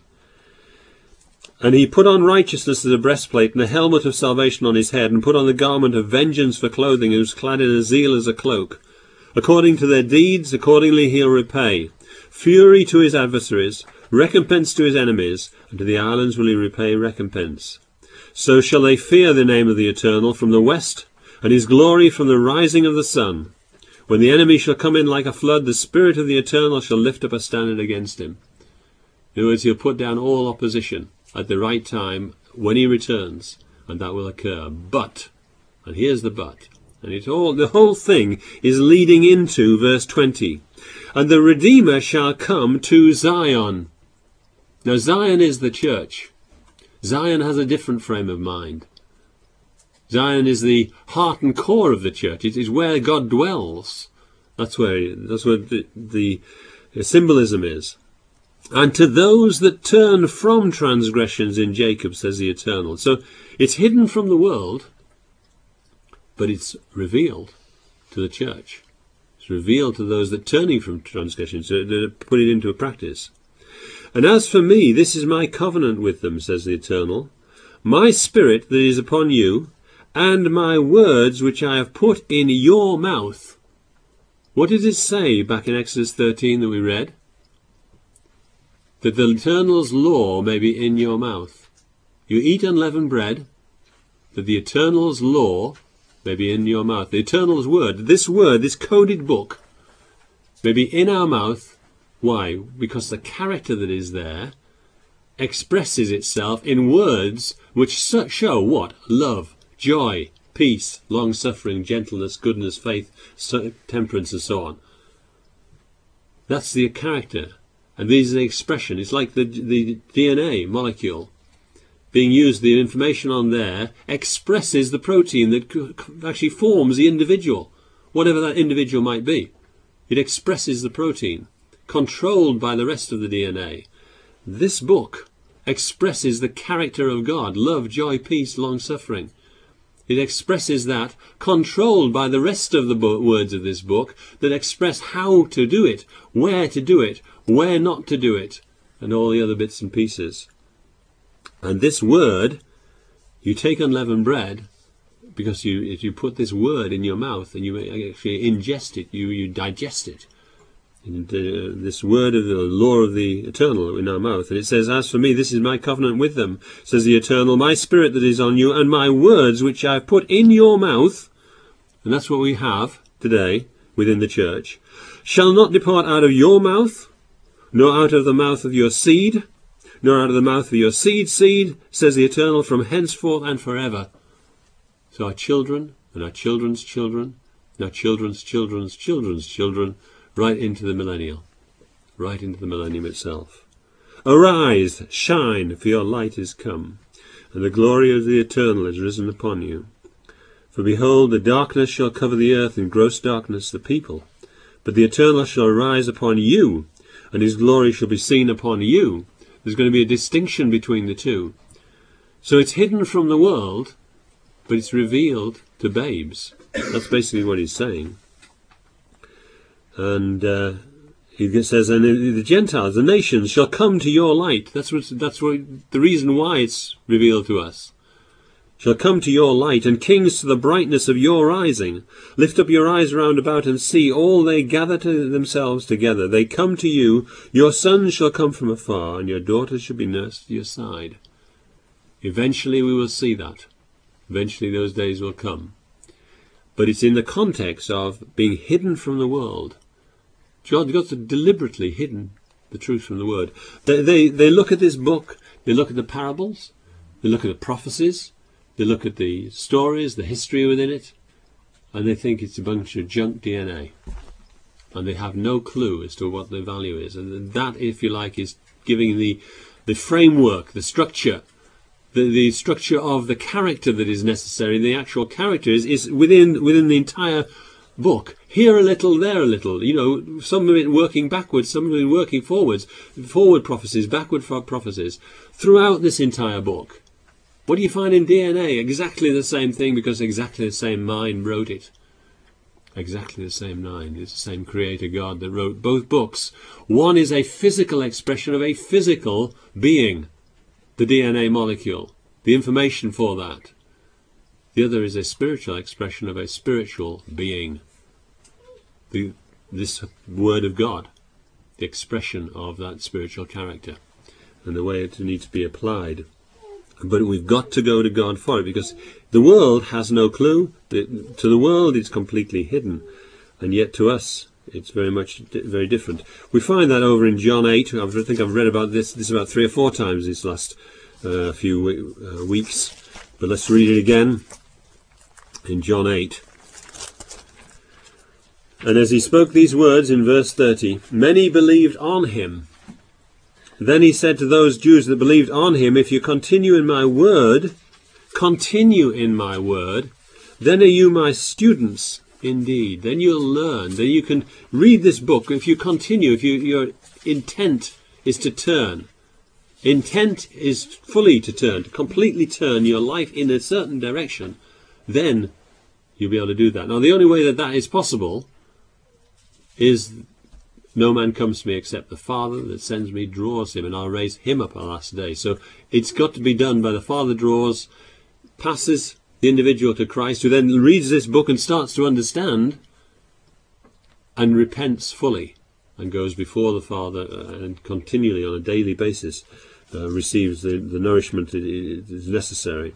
And he put on righteousness as a breastplate, and the helmet of salvation on his head, and put on the garment of vengeance for clothing, and was clad in a zeal as a cloak. According to their deeds, accordingly he'll repay. Fury to his adversaries, recompense to his enemies, and to the islands will he repay recompense. So shall they fear the name of the Eternal from the west, and his glory from the rising of the sun. When the enemy shall come in like a flood, the Spirit of the Eternal shall lift up a standard against him. In other words, he'll put down all opposition at the right time when he returns, and that will occur. But, and here's the but, and the whole thing is leading into verse 20. And the Redeemer shall come to Zion. Now Zion is the church. Zion has a different frame of mind. Zion is the heart and core of the church. It is where God dwells. That's where the symbolism is. And to those that turn from transgressions in Jacob, says the Eternal. So it's hidden from the world, but it's revealed to the church. It's revealed to those that turning from transgressions, to put it into a practice. And as for me, this is my covenant with them, says the Eternal. My spirit that is upon you, and my words which I have put in your mouth. What did it say back in Exodus 13 that we read? That the Eternal's law may be in your mouth. You eat unleavened bread, that the Eternal's law may be in your mouth. The Eternal's word, this coded book, may be in our mouth. Why? Because the character that is there expresses itself in words which show what? Love, joy, peace, long-suffering, gentleness, goodness, faith, temperance, and so on. That's the character. And these are the expression. It's like the DNA molecule being used. The information on there expresses the protein that actually forms the individual, whatever that individual might be. It expresses the protein, controlled by the rest of the DNA. This book expresses the character of God: love, joy, peace, long-suffering. It expresses that, controlled by the rest of the words of this book that express how to do it, where not to do it, and all the other bits and pieces. And this word, you take unleavened bread, because if you put this word in your mouth and you actually ingest it, you digest it. And this word of the law of the Eternal in our mouth. And it says, as for me, this is my covenant with them, says the Eternal, my spirit that is on you, and my words which I have put in your mouth. And that's what we have today within the church. Shall not depart out of your mouth, nor out of the mouth of your seed, nor out of the mouth of your seed, says the Eternal, from henceforth and forever. So our children, and our children's children, and our children's children's children's children, right into the millennial, right into the millennium itself. Arise, shine, for your light is come, and the glory of the Eternal is risen upon you. For behold, the darkness shall cover the earth, and gross darkness the people. But the Eternal shall rise upon you, and his glory shall be seen upon you. There's going to be a distinction between the two. So it's hidden from the world, but it's revealed to babes. That's basically what he's saying. And he says, and the Gentiles, the nations, shall come to your light. That's what the reason why it's revealed to us. Shall come to your light, and kings to the brightness of your rising. Lift up your eyes round about and see, all they gather to themselves together. They come to you. Your sons shall come from afar, and your daughters shall be nursed at your side. Eventually we will see that. Eventually those days will come. But it's in the context of being hidden from the world. God's deliberately hidden the truth from the word. They look at this book, they look at the parables, they look at the prophecies, they look at the stories, the history within it, and they think it's a bunch of junk DNA. And they have no clue as to what the value is. And that, if you like, is giving the framework, the structure, the structure of the character that is necessary. The actual character is within the entire book. Here a little, there a little. You know, some of it working backwards, some of it working forwards. Forward prophecies, backward prophecies. Throughout this entire book. What do you find in DNA? Exactly the same thing, because exactly the same mind wrote it. Exactly the same mind. It's the same Creator God that wrote both books. One is a physical expression of a physical being, the DNA molecule, the information for that. The other is a spiritual expression of a spiritual being, this Word of God, the expression of that spiritual character, and the way it needs to be applied. But we've got to go to God for it, because the world has no clue. To the world it's completely hidden, and yet to us it's very different. We find that over in John 8. I think I've read about this about 3 or 4 times these last few weeks. But let's read it again in John 8. And as he spoke these words in verse 30, many believed on him. Then he said to those Jews that believed on him, if you continue in my word, then are you my students indeed. Then you'll learn. Then you can read this book. If you continue, if your intent is to turn. Intent is fully to turn, to completely turn your life in a certain direction. Then you'll be able to do that. Now, the only way that is possible is no man comes to me except the Father that sends me draws him, and I'll raise him up on the last day. So it's got to be done by the Father draws, passes the individual to Christ, who then reads this book and starts to understand and repents fully and goes before the Father and continually on a daily basis receives the nourishment that is necessary.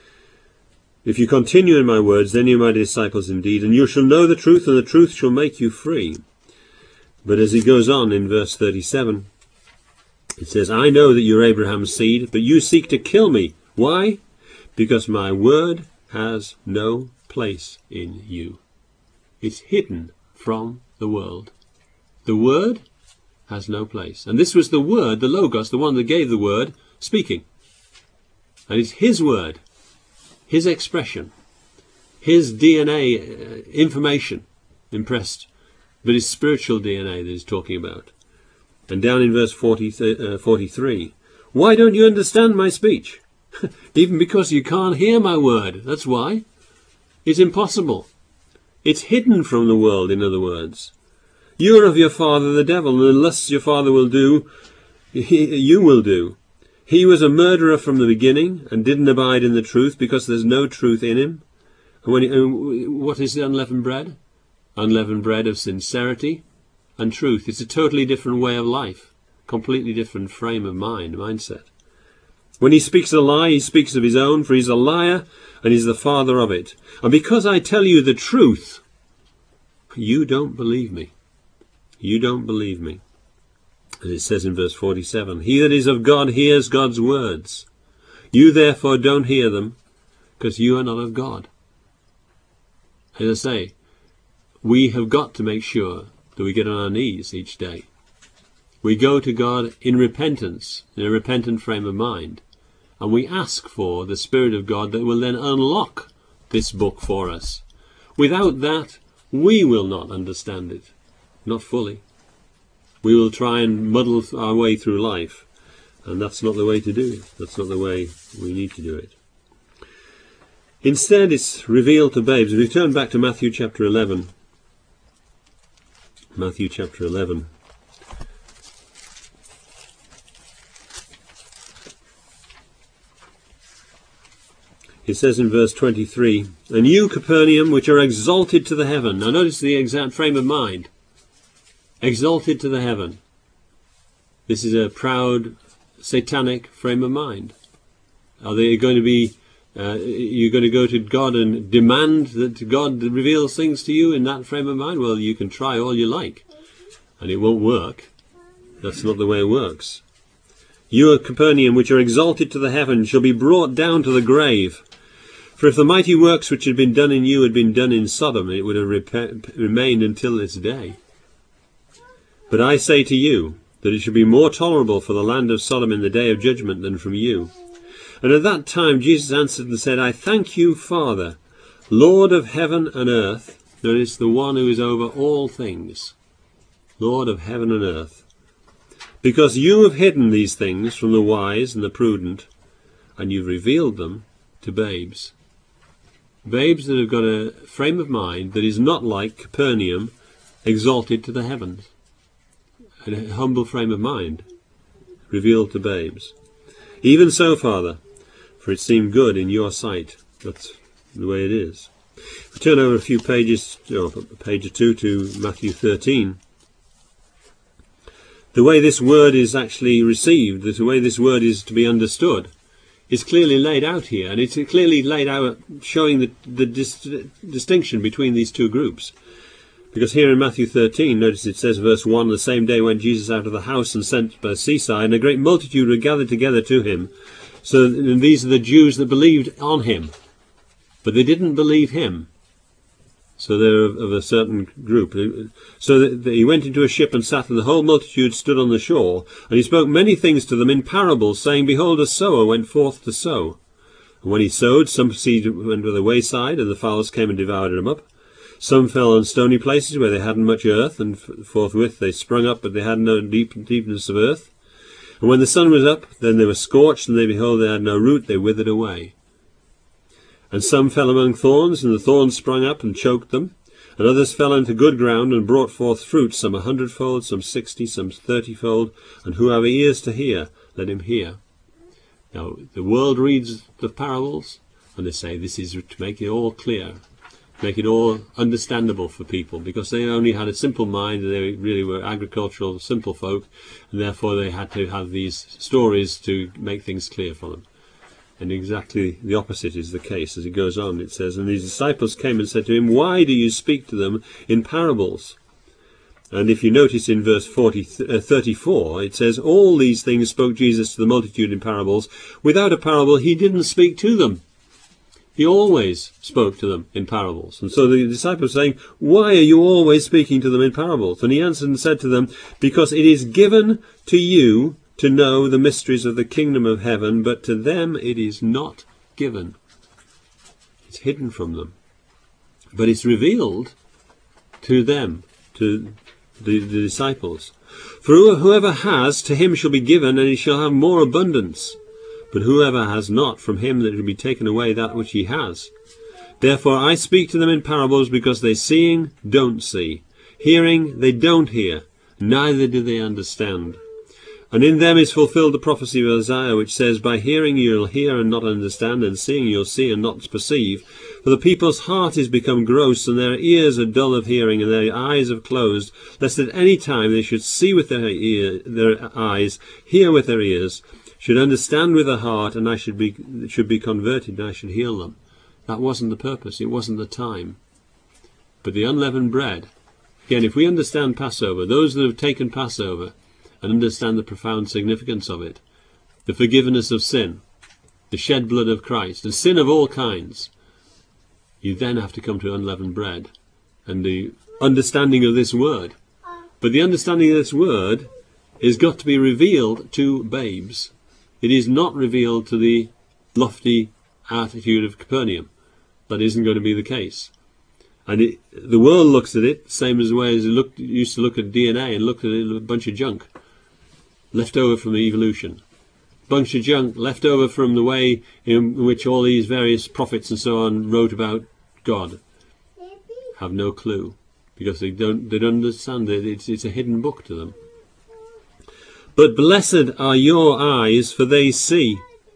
If you continue in my words, then you are my disciples indeed, and you shall know the truth, and the truth shall make you free. But as he goes on in verse 37, it says, I know that you're Abraham's seed, but you seek to kill me. Why? Because my word has no place in you. It's hidden from the world. The word has no place. And this was the word, the Logos, the one that gave the word, speaking. And it's his word, his expression, his DNA information impressed. But it's spiritual DNA that he's talking about. And down in verse 43, why don't you understand my speech? Even because you can't hear my word. That's why. It's impossible. It's hidden from the world, in other words. You are of your father the devil, and unless your father will do, you will do. He was a murderer from the beginning, and didn't abide in the truth, because there's no truth in him. And what is the unleavened bread? Unleavened bread of sincerity and truth. It's a totally different way of life, completely different frame of mindset. When he speaks a lie, he speaks of his own, for he's a liar and he's the father of it. And because I tell you the truth, you don't believe me. You don't believe me. As it says in verse 47, he that is of God hears God's words. You therefore don't hear them, because you are not of God. As I say, we have got to make sure that we get on our knees each day. We go to God in repentance, in a repentant frame of mind, and we ask for the Spirit of God that will then unlock this book for us. Without that, we will not understand it, not fully. we will try and muddle our way through life. And that's not the way to do it. That's not the way we need to do it. Instead, it's revealed to babes. If we turn back to Matthew chapter 11. Matthew chapter 11. It says in verse 23, "And you, Capernaum, which are exalted to the heaven." Now notice the exact frame of mind. Exalted to the heaven. This is a proud, satanic frame of mind. Are they going to be, you're going to go to God and demand that God reveals things to you in that frame of mind? Well, you can try all you like, and it won't work. That's not the way it works. "You, Capernaum, which are exalted to the heaven, shall be brought down to the grave. For if the mighty works which had been done in you had been done in Sodom, it would have remained until this day. But I say to you, that it should be more tolerable for the land of Sodom in the day of judgment than from you." And at that time Jesus answered and said, "I thank you, Father, Lord of heaven and earth." Notice the one who is over all things. Lord of heaven and earth. "Because you have hidden these things from the wise and the prudent, and you've revealed them to babes." Babes that have got a frame of mind that is not like Capernaum, exalted to the heavens. A humble frame of mind, revealed to babes. "Even so, Father, for it seemed good in your sight." That's the way it is. We turn over a few pages, a page or two, to Matthew 13. The way this word is actually received, the way this word is to be understood, is clearly laid out here, and it's clearly laid out showing the distinction between these two groups. Because here in Matthew 13, notice it says, verse 1, "The same day went Jesus out of the house and sent by the seaside, and a great multitude were gathered together to him." So and these are the Jews that believed on him, but they didn't believe him. So they're of a certain group. "So that he went into a ship and sat, and the whole multitude stood on the shore. And he spoke many things to them in parables, saying, Behold, a sower went forth to sow. And when he sowed, some seed went by the wayside, and the fowls came and devoured them up. Some fell on stony places where they hadn't much earth, and forthwith they sprung up, but they had no deepness of earth. And when the sun was up, then they were scorched, and behold, they had no root, they withered away. And some fell among thorns, and the thorns sprung up and choked them. And others fell into good ground and brought forth fruit, some 100-fold, some 60, some 30-fold. And who have ears to hear, let him hear." Now, the world reads the parables, and they say this is to make it all clear, make it all understandable for people, because they only had a simple mind, and they really were agricultural, simple folk, and therefore they had to have these stories to make things clear for them. And exactly the opposite is the case. As it goes on, it says, "And his disciples came and said to him, Why do you speak to them in parables?" And if you notice in verse 34, it says, "All these things spoke Jesus to the multitude in parables. Without a parable, he didn't speak to them." He always spoke to them in parables. And so the disciples are saying, "Why are you always speaking to them in parables?" And he answered and said to them, "Because it is given to you to know the mysteries of the kingdom of heaven, but to them it is not given." It's hidden from them. But it's revealed to them, to the disciples. "For whoever has, to him shall be given, and he shall have more abundance. But whoever has not, from him that will be taken away that which he has. Therefore I speak to them in parables, because they seeing don't see, hearing they don't hear, neither do they understand. And in them is fulfilled the prophecy of Isaiah, which says, By hearing you'll hear and not understand, and seeing you'll see and not perceive. For the people's heart is become gross, and their ears are dull of hearing, and their eyes have closed, lest at any time they should see with their eyes, hear with their ears, should understand with their heart, and I should be converted, and I should heal them." That wasn't the purpose. It wasn't the time. But the unleavened bread, again, if we understand Passover, those that have taken Passover and understand the profound significance of it, the forgiveness of sin, the shed blood of Christ, the sin of all kinds, you then have to come to unleavened bread and the understanding of this word. But the understanding of this word is got to be revealed to babes. It is not revealed to the lofty attitude of Capernaum. That isn't going to be the case. And the world looks at it same as the way as it used to look at DNA and looked at it as a bunch of junk left over from evolution. Bunch of junk left over from the way in which all these various prophets and so on wrote about God. Have no clue, because they don't understand it. It's a hidden book to them. But blessed are your eyes, for they see,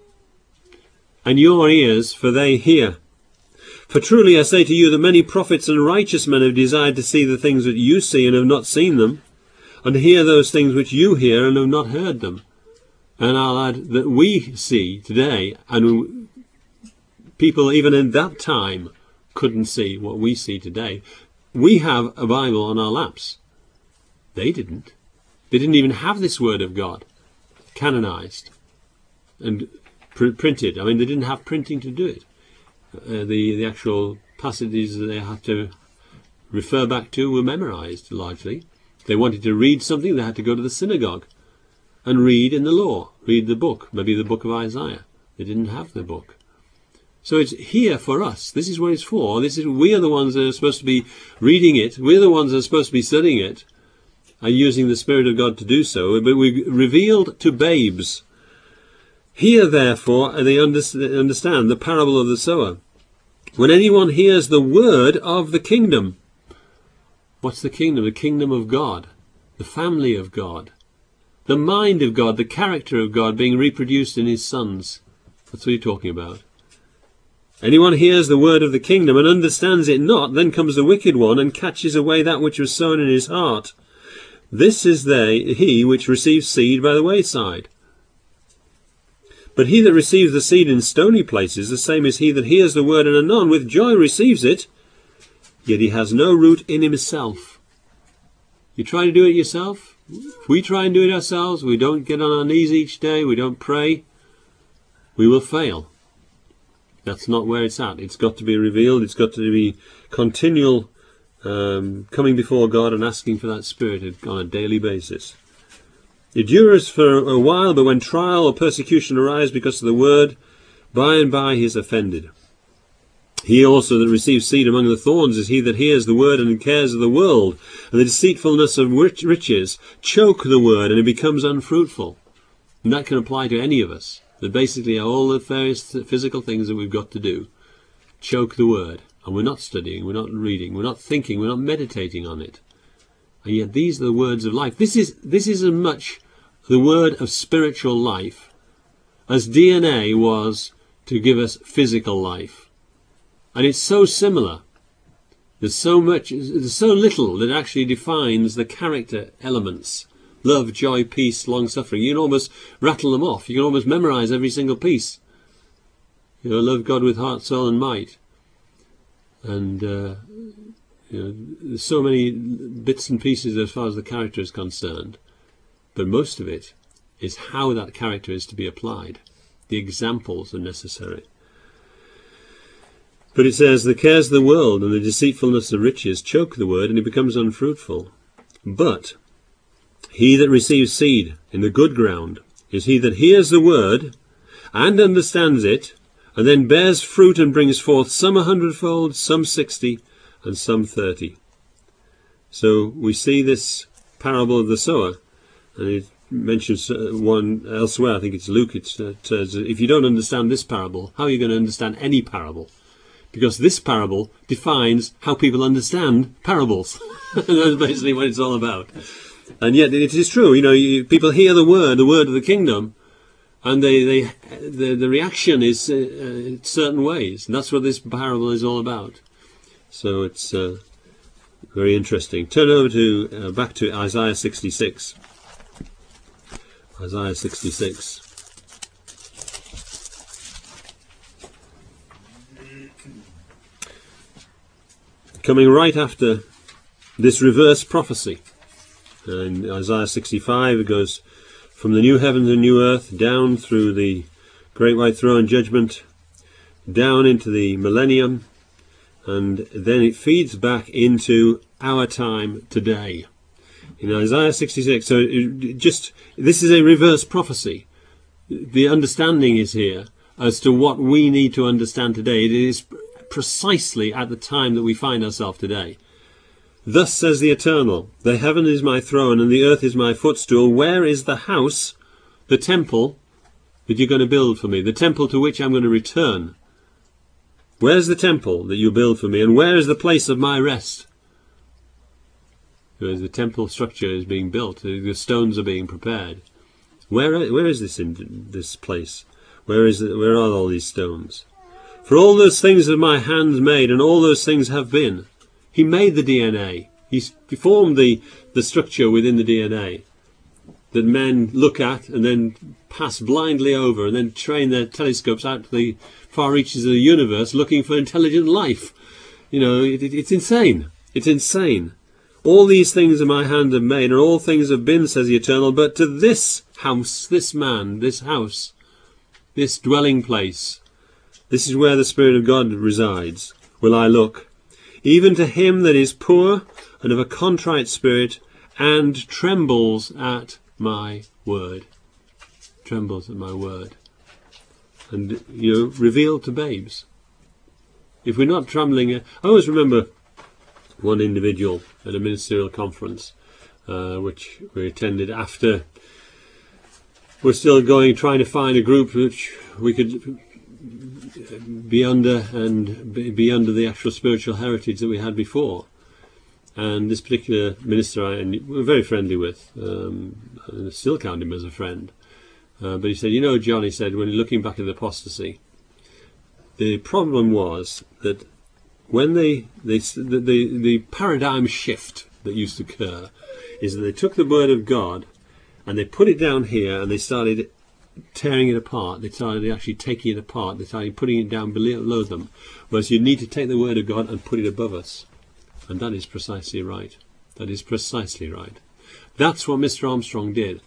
and your ears, for they hear. For truly I say to you that many prophets and righteous men have desired to see the things that you see and have not seen them, and to hear those things which you hear and have not heard them. And I'll add that we see today, and people even in that time couldn't see what we see today. We have a Bible on our laps. They didn't. They didn't even have this Word of God canonized and printed. I mean, they didn't have printing to do it. The actual passages that they had to refer back to were memorized largely. If they wanted to read something, they had to go to the synagogue and read in the law, read the book, maybe the book of Isaiah. They didn't have the book. So it's here for us. This is what it's for. We are the ones that are supposed to be reading it. We're the ones that are supposed to be studying it and using the Spirit of God to do so. But we're revealed to babes. Here, therefore, they understand the parable of the sower. When anyone hears the word of the kingdom. What's the kingdom? The kingdom of God. The family of God. The mind of God. The character of God being reproduced in his sons. That's what you're talking about. Anyone hears the word of the kingdom and understands it not, then comes the wicked one and catches away that which was sown in his heart. This is he which receives seed by the wayside. But he that receives the seed in stony places, the same is he that hears the word and anon with joy receives it, yet he has no root in himself. You try to do it yourself? If we try and do it ourselves, we don't get on our knees each day, we don't pray, we will fail. That's not where it's at. It's got to be revealed. It's got to be continual coming before God and asking for that Spirit on a daily basis. It endures for a while, but when trial or persecution arise because of the word, by and by he is offended. He also that receives seed among the thorns is he that hears the word and cares of the world, and the deceitfulness of riches choke the word, and it becomes unfruitful. And that can apply to any of us. That basically all the various physical things that we've got to do choke the word, and we're not studying, we're not reading, we're not thinking, we're not meditating on it. And yet these are the words of life. This is as much the word of spiritual life as DNA was to give us physical life. And it's so similar. There's so little that actually defines the character elements. Love, joy, peace, long-suffering. You can almost rattle them off. You can almost memorize every single piece. Love God with heart, soul and might. And there's so many bits and pieces as far as the character is concerned. But most of it is how that character is to be applied. The examples are necessary. But it says, the cares of the world and the deceitfulness of riches choke the word, and it becomes unfruitful. But he that receives seed in the good ground is he that hears the word and understands it, and then bears fruit and brings forth some 100-fold, some 60, and some 30. So we see this parable of the sower, and it mentions one elsewhere, I think it's Luke, it says, if you don't understand this parable, how are you going to understand any parable? Because this parable defines how people understand parables. That's basically what it's all about. And yet it is true, people hear the word of the kingdom, and the reaction is certain ways. And that's what this parable is all about. So it's very interesting. Turn over to back to Isaiah 66. Isaiah 66. Coming right after this reverse prophecy. In Isaiah 65, it goes from the new heavens and new earth down through the great white throne judgment, down into the millennium, and then it feeds back into our time today. In Isaiah 66, so this is a reverse prophecy. The understanding is here as to what we need to understand today. It is precisely at the time that we find ourselves today. Thus says the Eternal, the heaven is my throne and the earth is my footstool. Where is the house, the temple, that you're going to build for me, the temple to which I'm going to return? Where's the temple that you build for me, and where is the place of my rest? Whereas the temple structure is being built, the stones are being prepared. Where is this in this place? Where are all these stones? For all those things that my hands made, and all those things have been. He made the DNA. He formed the structure within the DNA that men look at and then pass blindly over, and then train their telescopes out to the far reaches of the universe looking for intelligent life. You know, it's insane. It's insane. All these things in my hand have made, and all things have been, says the Eternal. But to this house, this man, this house, this dwelling place, this is where the Spirit of God resides, will I look. Even to him that is poor and of a contrite spirit, and trembles at my word. Trembles at my word. And, revealed to babes. If we're not trembling, I always remember one individual at a ministerial conference, which we attended after. We're still trying to find a group which we could be under and be under the actual spiritual heritage that we had before. And this particular minister we're very friendly with, and I still count him as a friend. But he said, John, he said, when looking back at the apostasy, the problem was that when the paradigm shift that used to occur is that they took the word of God and they put it down here and they started tearing it apart. They started actually taking it apart. They started putting it down below them. Whereas you need to take the word of God and put it above us. And that is precisely right. That is precisely right. That's what Mr. Armstrong did.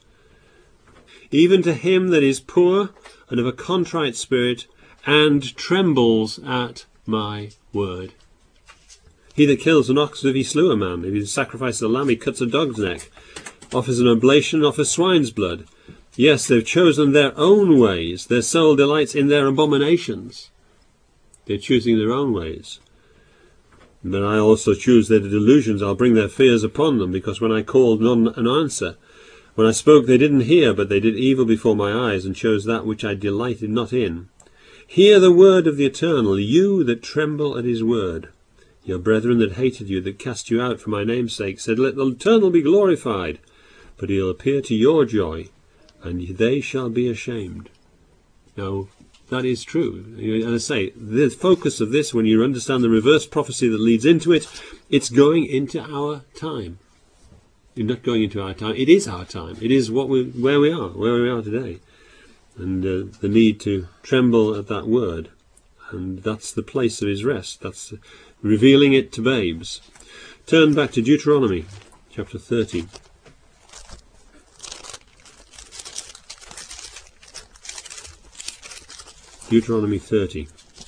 Even to him that is poor and of a contrite spirit, and trembles at my word. He that kills an ox, if he slew a man, if he sacrifices a lamb, he cuts a dog's neck, offers an oblation, offers swine's blood. Yes, they've chosen their own ways. Their soul delights in their abominations. They're choosing their own ways. But I also choose their delusions. I'll bring their fears upon them, because when I called, none an answer. When I spoke, they didn't hear, but they did evil before my eyes, and chose that which I delighted not in. Hear the word of the Eternal, you that tremble at his word. Your brethren that hated you, that cast you out for my name's sake, said, let the Eternal be glorified. But he'll appear to your joy, and they shall be ashamed. Now, that is true. And I say, the focus of this, when you understand the reverse prophecy that leads into it, it's going into our time. You're not going into our time. It is our time. It is where we are today. And the need to tremble at that word. And that's the place of his rest. That's revealing it to babes. Turn back to Deuteronomy chapter 30. Deuteronomy 30.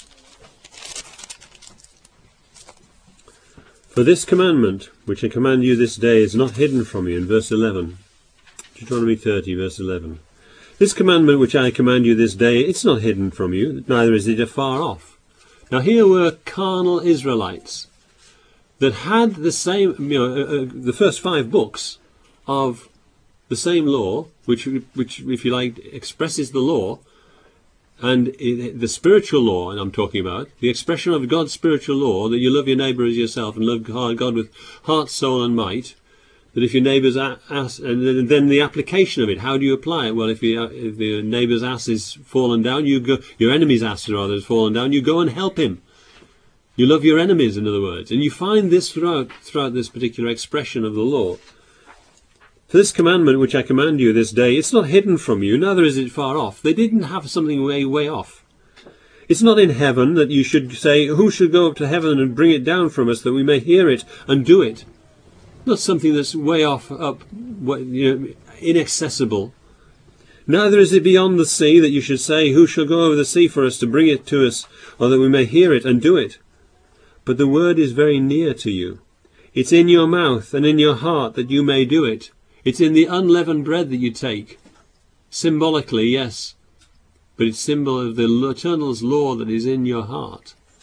For this commandment, which I command you this day, is not hidden from you, in verse 11. Deuteronomy 30, verse 11. This commandment which I command you this day, it's not hidden from you, neither is it afar off. Now here were carnal Israelites that had the same, the first 5 books of the same law, which, if you like, expresses the law, and the spiritual law, and I'm talking about, the expression of God's spiritual law, that you love your neighbour as yourself and love God with heart, soul and might, that if your neighbour's ass, and then the application of it, how do you apply it? Well, if your neighbour's ass is fallen down, your enemy's ass rather has fallen down, you go and help him. You love your enemies, in other words. And you find this throughout this particular expression of the law. For this commandment which I command you this day, it's not hidden from you, neither is it far off. They didn't have something way off. It's not in heaven that you should say, who should go up to heaven and bring it down from us that we may hear it and do it? Not something that's way off, up, inaccessible. Neither is it beyond the sea that you should say, who shall go over the sea for us to bring it to us, or that we may hear it and do it? But the word is very near to you. It's in your mouth and in your heart that you may do it. It's in the unleavened bread that you take. Symbolically, yes. But it's symbol of the Eternal's law that is in your heart.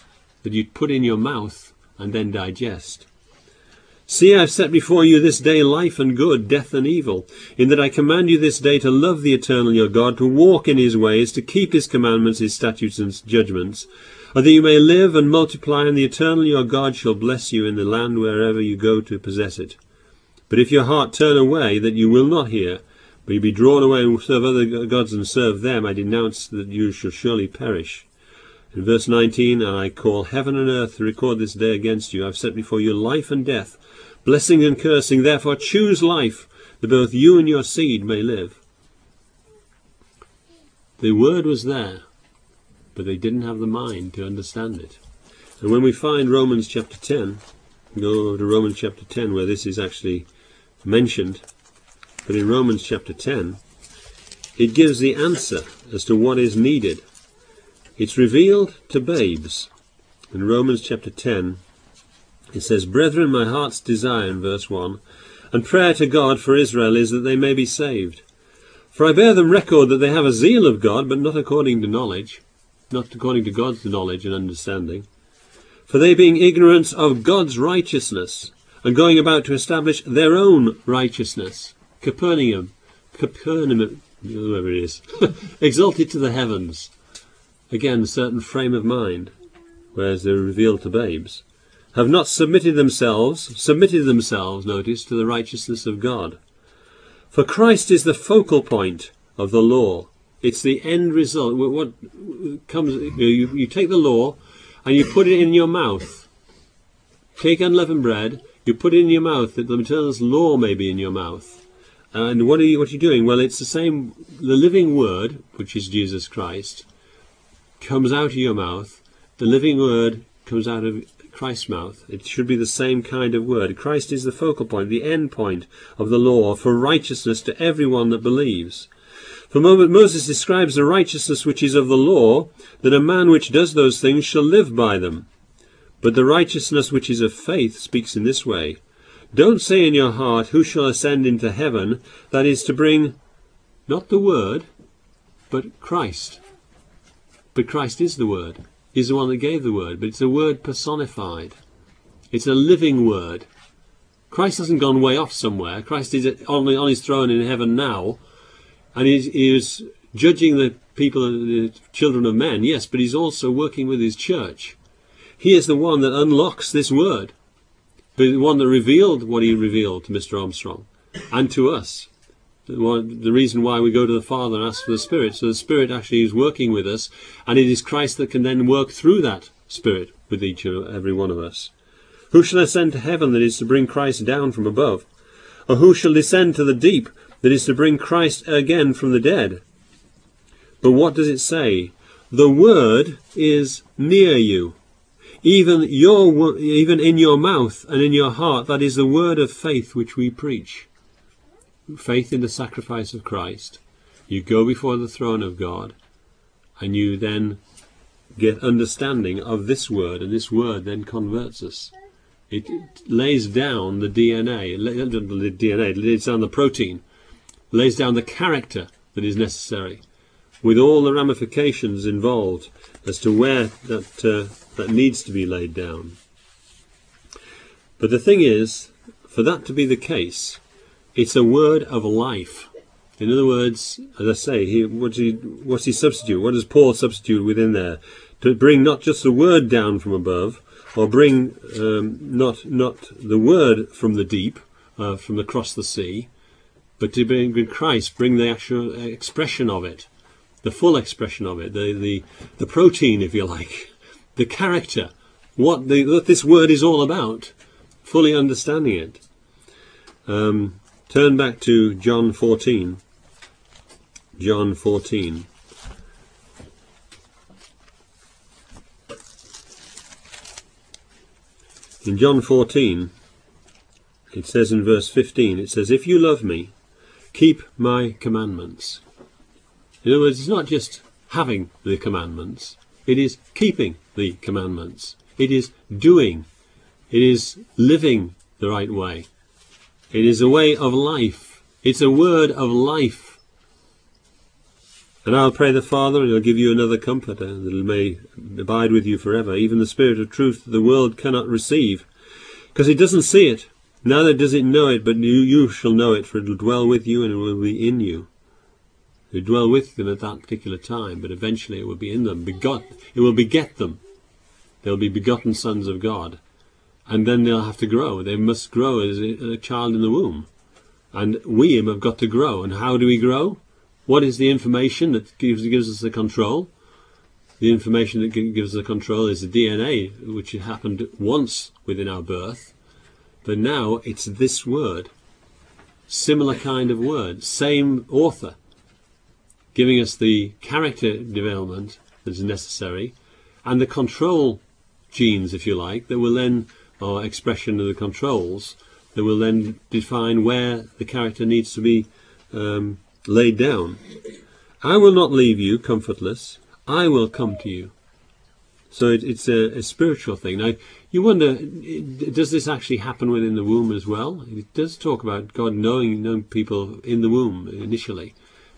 that you put in your mouth and then digest. See, I've set before you this day life and good, death and evil, in that I command you this day to love the eternal your God, to walk in his ways, to keep his commandments, his statutes and judgments, and that you may live and multiply, and the eternal your God shall bless you in the land wherever you go to possess it. But if your heart turn away, that you will not hear, but you be drawn away and serve other gods and serve them, I denounce that you shall surely perish. In verse 19, and I call heaven and earth to record this day against you. I've set before you life and death, blessing and cursing. Therefore choose life, that both you and your seed may live. The word was there, but they didn't have the mind to understand it. And when we find Romans chapter 10, go to Romans chapter 10, where this is actually mentioned, but in Romans chapter 10, it gives the answer as to what is needed. It's revealed to babes. In Romans chapter 10, it says, Brethren, my heart's desire, in verse 1, and prayer to God for Israel is that they may be saved. For I bear them record that they have a zeal of God, but not according to knowledge, not according to God's knowledge and understanding. For they being ignorant of God's righteousness, and going about to establish their own righteousness, Capernaum, whoever it is, exalted to the heavens. Again, a certain frame of mind, whereas they're revealed to babes, have not submitted themselves, notice, to the righteousness of God. For Christ is the focal point of the law. It's the end result. What comes, you take the law and you put it in your mouth. Take unleavened bread, you put it in your mouth, that the eternal's law may be in your mouth. And what are you doing? Well, it's the same. The living word, which is Jesus Christ, comes out of your mouth. The living word comes out of Christ's mouth. It should be the same kind of word. Christ is the focal point, the end point of the law for righteousness to everyone that believes. For Moses describes the righteousness which is of the law, that a man which does those things shall live by them. But the righteousness which is of faith speaks in this way. Don't say in your heart, who shall ascend into heaven? That is to bring not the word, but Christ. But Christ is the word. He's the one that gave the word, but it's a word personified. It's a living word. Christ hasn't gone way off somewhere. Christ is on his throne in heaven now, and he is judging the people, the children of men, yes, but he's also working with his church. He is the one that unlocks this word, the one that revealed what he revealed to Mr. Armstrong and to us. The reason why we go to the Father and ask for the Spirit. So the Spirit actually is working with us, and it is Christ that can then work through that Spirit with each and every one of us. Who shall ascend to heaven, that is to bring Christ down from above? Or who shall descend to the deep, that is to bring Christ again from the dead? But what does it say? The word is near you, even in your mouth and in your heart. That is the word of faith which we preach. Faith in the sacrifice of Christ. You go before the throne of God, and you then get understanding of this word, and this word then converts us. It lays down the DNA, it lays down the protein, lays down the character that is necessary, with all the ramifications involved as to where that needs to be laid down. But the thing is, for that to be the case, it's a word of life. In other words, as I say, what's he substitute? What does Paul substitute within there? To bring not just the word down from above, or bring not the word from the deep, from across the sea, but to bring with Christ, bring the actual expression of it, the full expression of it, the protein, if you like, the character, what this word is all about, fully understanding it. Turn back to John 14. John 14. In John 14, it says in verse 15, it says, If you love me, keep my commandments. In other words, it's not just having the commandments, it is keeping the commandments. It is doing. It is living the right way. It is a way of life. It's a word of life. And I'll pray the Father, and he'll give you another Comforter, that may abide with you forever, even the Spirit of truth that the world cannot receive, because it doesn't see it, neither does it know it, but you shall know it, for it will dwell with you, and it will be in you. It will dwell with them at that particular time, but eventually it will be in them. It will beget them. They'll be begotten sons of God. And then they'll have to grow. They must grow as a child in the womb. And we have got to grow. And how do we grow? What is the information that gives us the control? The information that gives us the control is the DNA, which happened once within our birth. But now it's this word. Similar kind of word. Same author. Giving us the character development that is necessary. And the control genes, if you like, that will then, or expression of the controls, that will then define where the character needs to be laid down. I will not leave you comfortless. I will come to you. So it's a spiritual thing. Now, you wonder, does this actually happen within the womb as well? It does talk about God knowing people in the womb initially.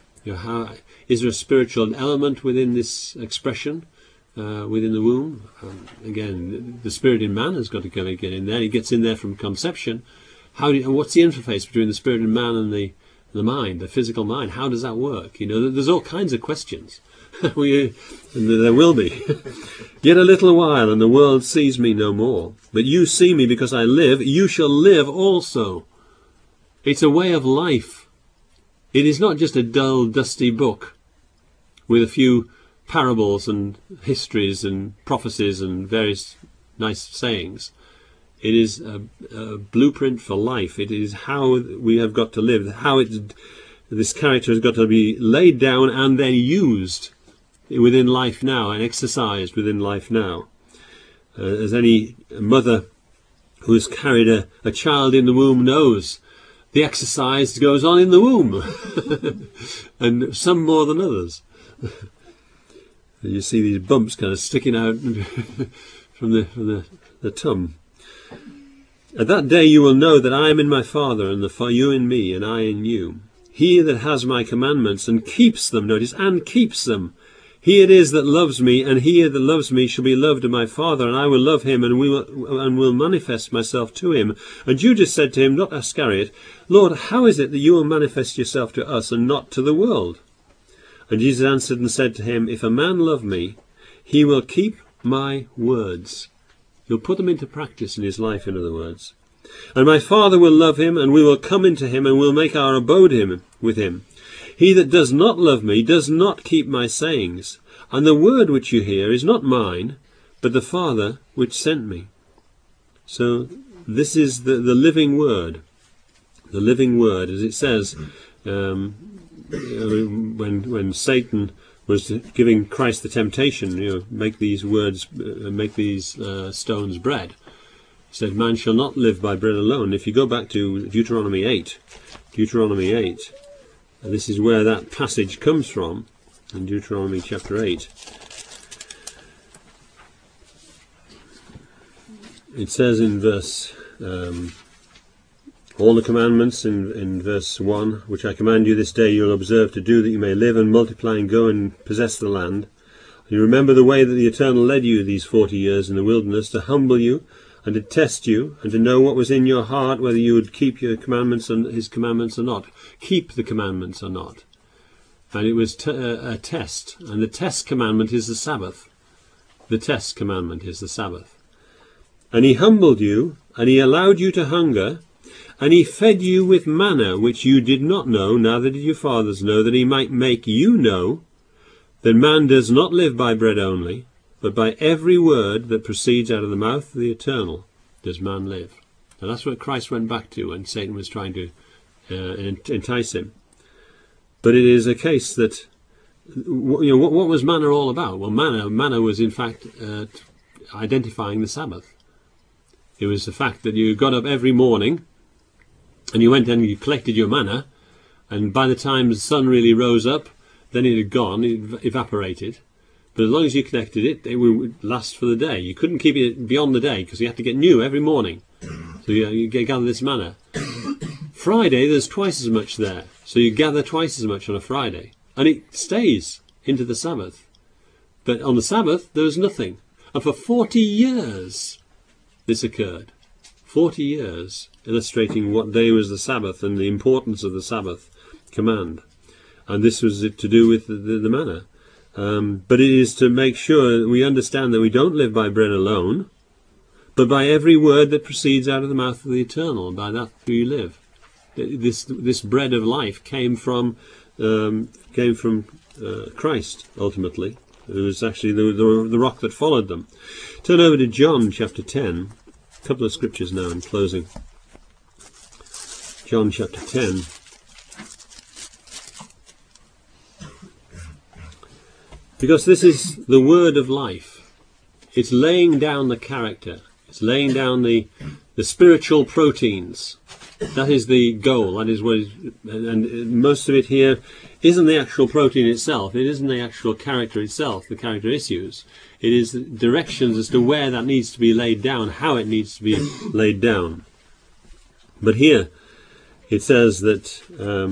Is there a spiritual element within this expression? Within the womb, again, the spirit in man has got to get in there. He gets in there from conception. What's the interface between the spirit in man and the mind, the physical mind? How does that work? There's all kinds of questions. And there will be. Yet a little while, and the world sees me no more. But you see me because I live. You shall live also. It's a way of life. It is not just a dull, dusty book with a few parables and histories and prophecies and various nice sayings. It is a blueprint for life. It is how we have got to live, how this character has got to be laid down and then used within life now and exercised within life now. As any mother who has carried a child in the womb knows, the exercise goes on in the womb, and some more than others. You see these bumps kind of sticking out from the tum. At that day you will know that I am in my Father, and you in me, and I in you. He that has my commandments and keeps them, notice, and keeps them, he it is that loves me, and he that loves me shall be loved of my Father, and I will love him, and will manifest myself to him. And Judas said to him, not Iscariot, Lord, how is it that you will manifest yourself to us, and not to the world? And Jesus answered and said to him, if a man love me, he will keep my words. He'll put them into practice in his life, in other words. And my Father will love him, and we will come into him, and will make our abode with him. He that does not love me does not keep my sayings. And the word which you hear is not mine, but the Father which sent me. So this is the living word. The living word, as it says, when Satan was giving Christ the temptation, make these stones bread. He said, man shall not live by bread alone. If you go back to Deuteronomy 8, and this is where that passage comes from, in Deuteronomy chapter 8. It says in verse, all the commandments in verse 1, which I command you this day, you'll observe to do, that you may live and multiply and go and possess the land. You remember the way that the Eternal led you these 40 years in the wilderness, to humble you and to test you, and to know what was in your heart, whether you would keep your commandments and his commandments or not. Keep the commandments or not. And it was a test. And the test commandment is the Sabbath. The test commandment is the Sabbath. And he humbled you, and he allowed you to hunger, and he fed you with manna, which you did not know, neither did your fathers know, that he might make you know that man does not live by bread only, but by every word that proceeds out of the mouth of the Eternal does man live. And that's what Christ went back to when Satan was trying to entice him. But it is a case that, what was manna all about? Well, manna was in fact identifying the Sabbath. It was the fact that you got up every morning and you went and you collected your manna, and by the time the sun really rose up, then it had gone, it evaporated. But as long as you collected it, it would last for the day. You couldn't keep it beyond the day because you had to get new every morning. So you gather this manna. Friday, there's twice as much there. So you gather twice as much on a Friday. And it stays into the Sabbath. But on the Sabbath, there was nothing. And for 40 years, this occurred. 40 years, illustrating what day was the Sabbath and the importance of the Sabbath command. And this was to do with the manna. But it is to make sure that we understand that we don't live by bread alone, but by every word that proceeds out of the mouth of the Eternal. By that we live. This bread of life came from Christ, ultimately. It was actually the rock that followed them. Turn over to John chapter 10. A couple of scriptures now in closing. John chapter 10. Because this is the word of life. It's laying down the character. It's laying down the spiritual proteins. That is the goal. That is what is, and most of it here isn't the actual protein itself. It isn't the actual character itself, the character issues. It is directions as to where that needs to be laid down, how it needs to be laid down. But here it says that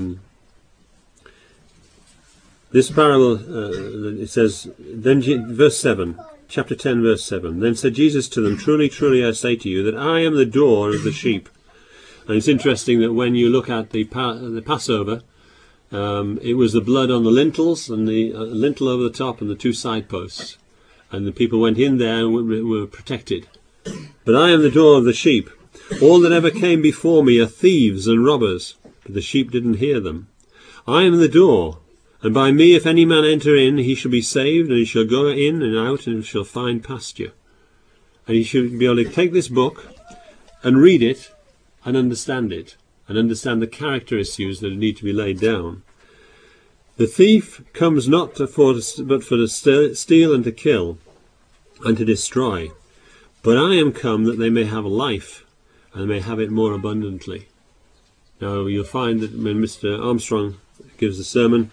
this parable, it says, then verse 7, chapter 10, verse 7, then said Jesus to them, truly, truly, I say to you, that I am the door of the sheep. And it's interesting that when you look at the Passover, it was the blood on the lintels and the lintel over the top and the two side posts. And the people went in there and were protected. But I am the door of the sheep. All that ever came before me are thieves and robbers, but the sheep didn't hear them. I am the door, and by me if any man enter in, he shall be saved, and he shall go in and out, and shall find pasture. And he should be able to take this book and read it and understand it, and understand the character issues that need to be laid down. The thief comes not but for to steal and to kill and to destroy. But I am come that they may have life, and may have it more abundantly. Now you'll find that when Mr. Armstrong gives the sermon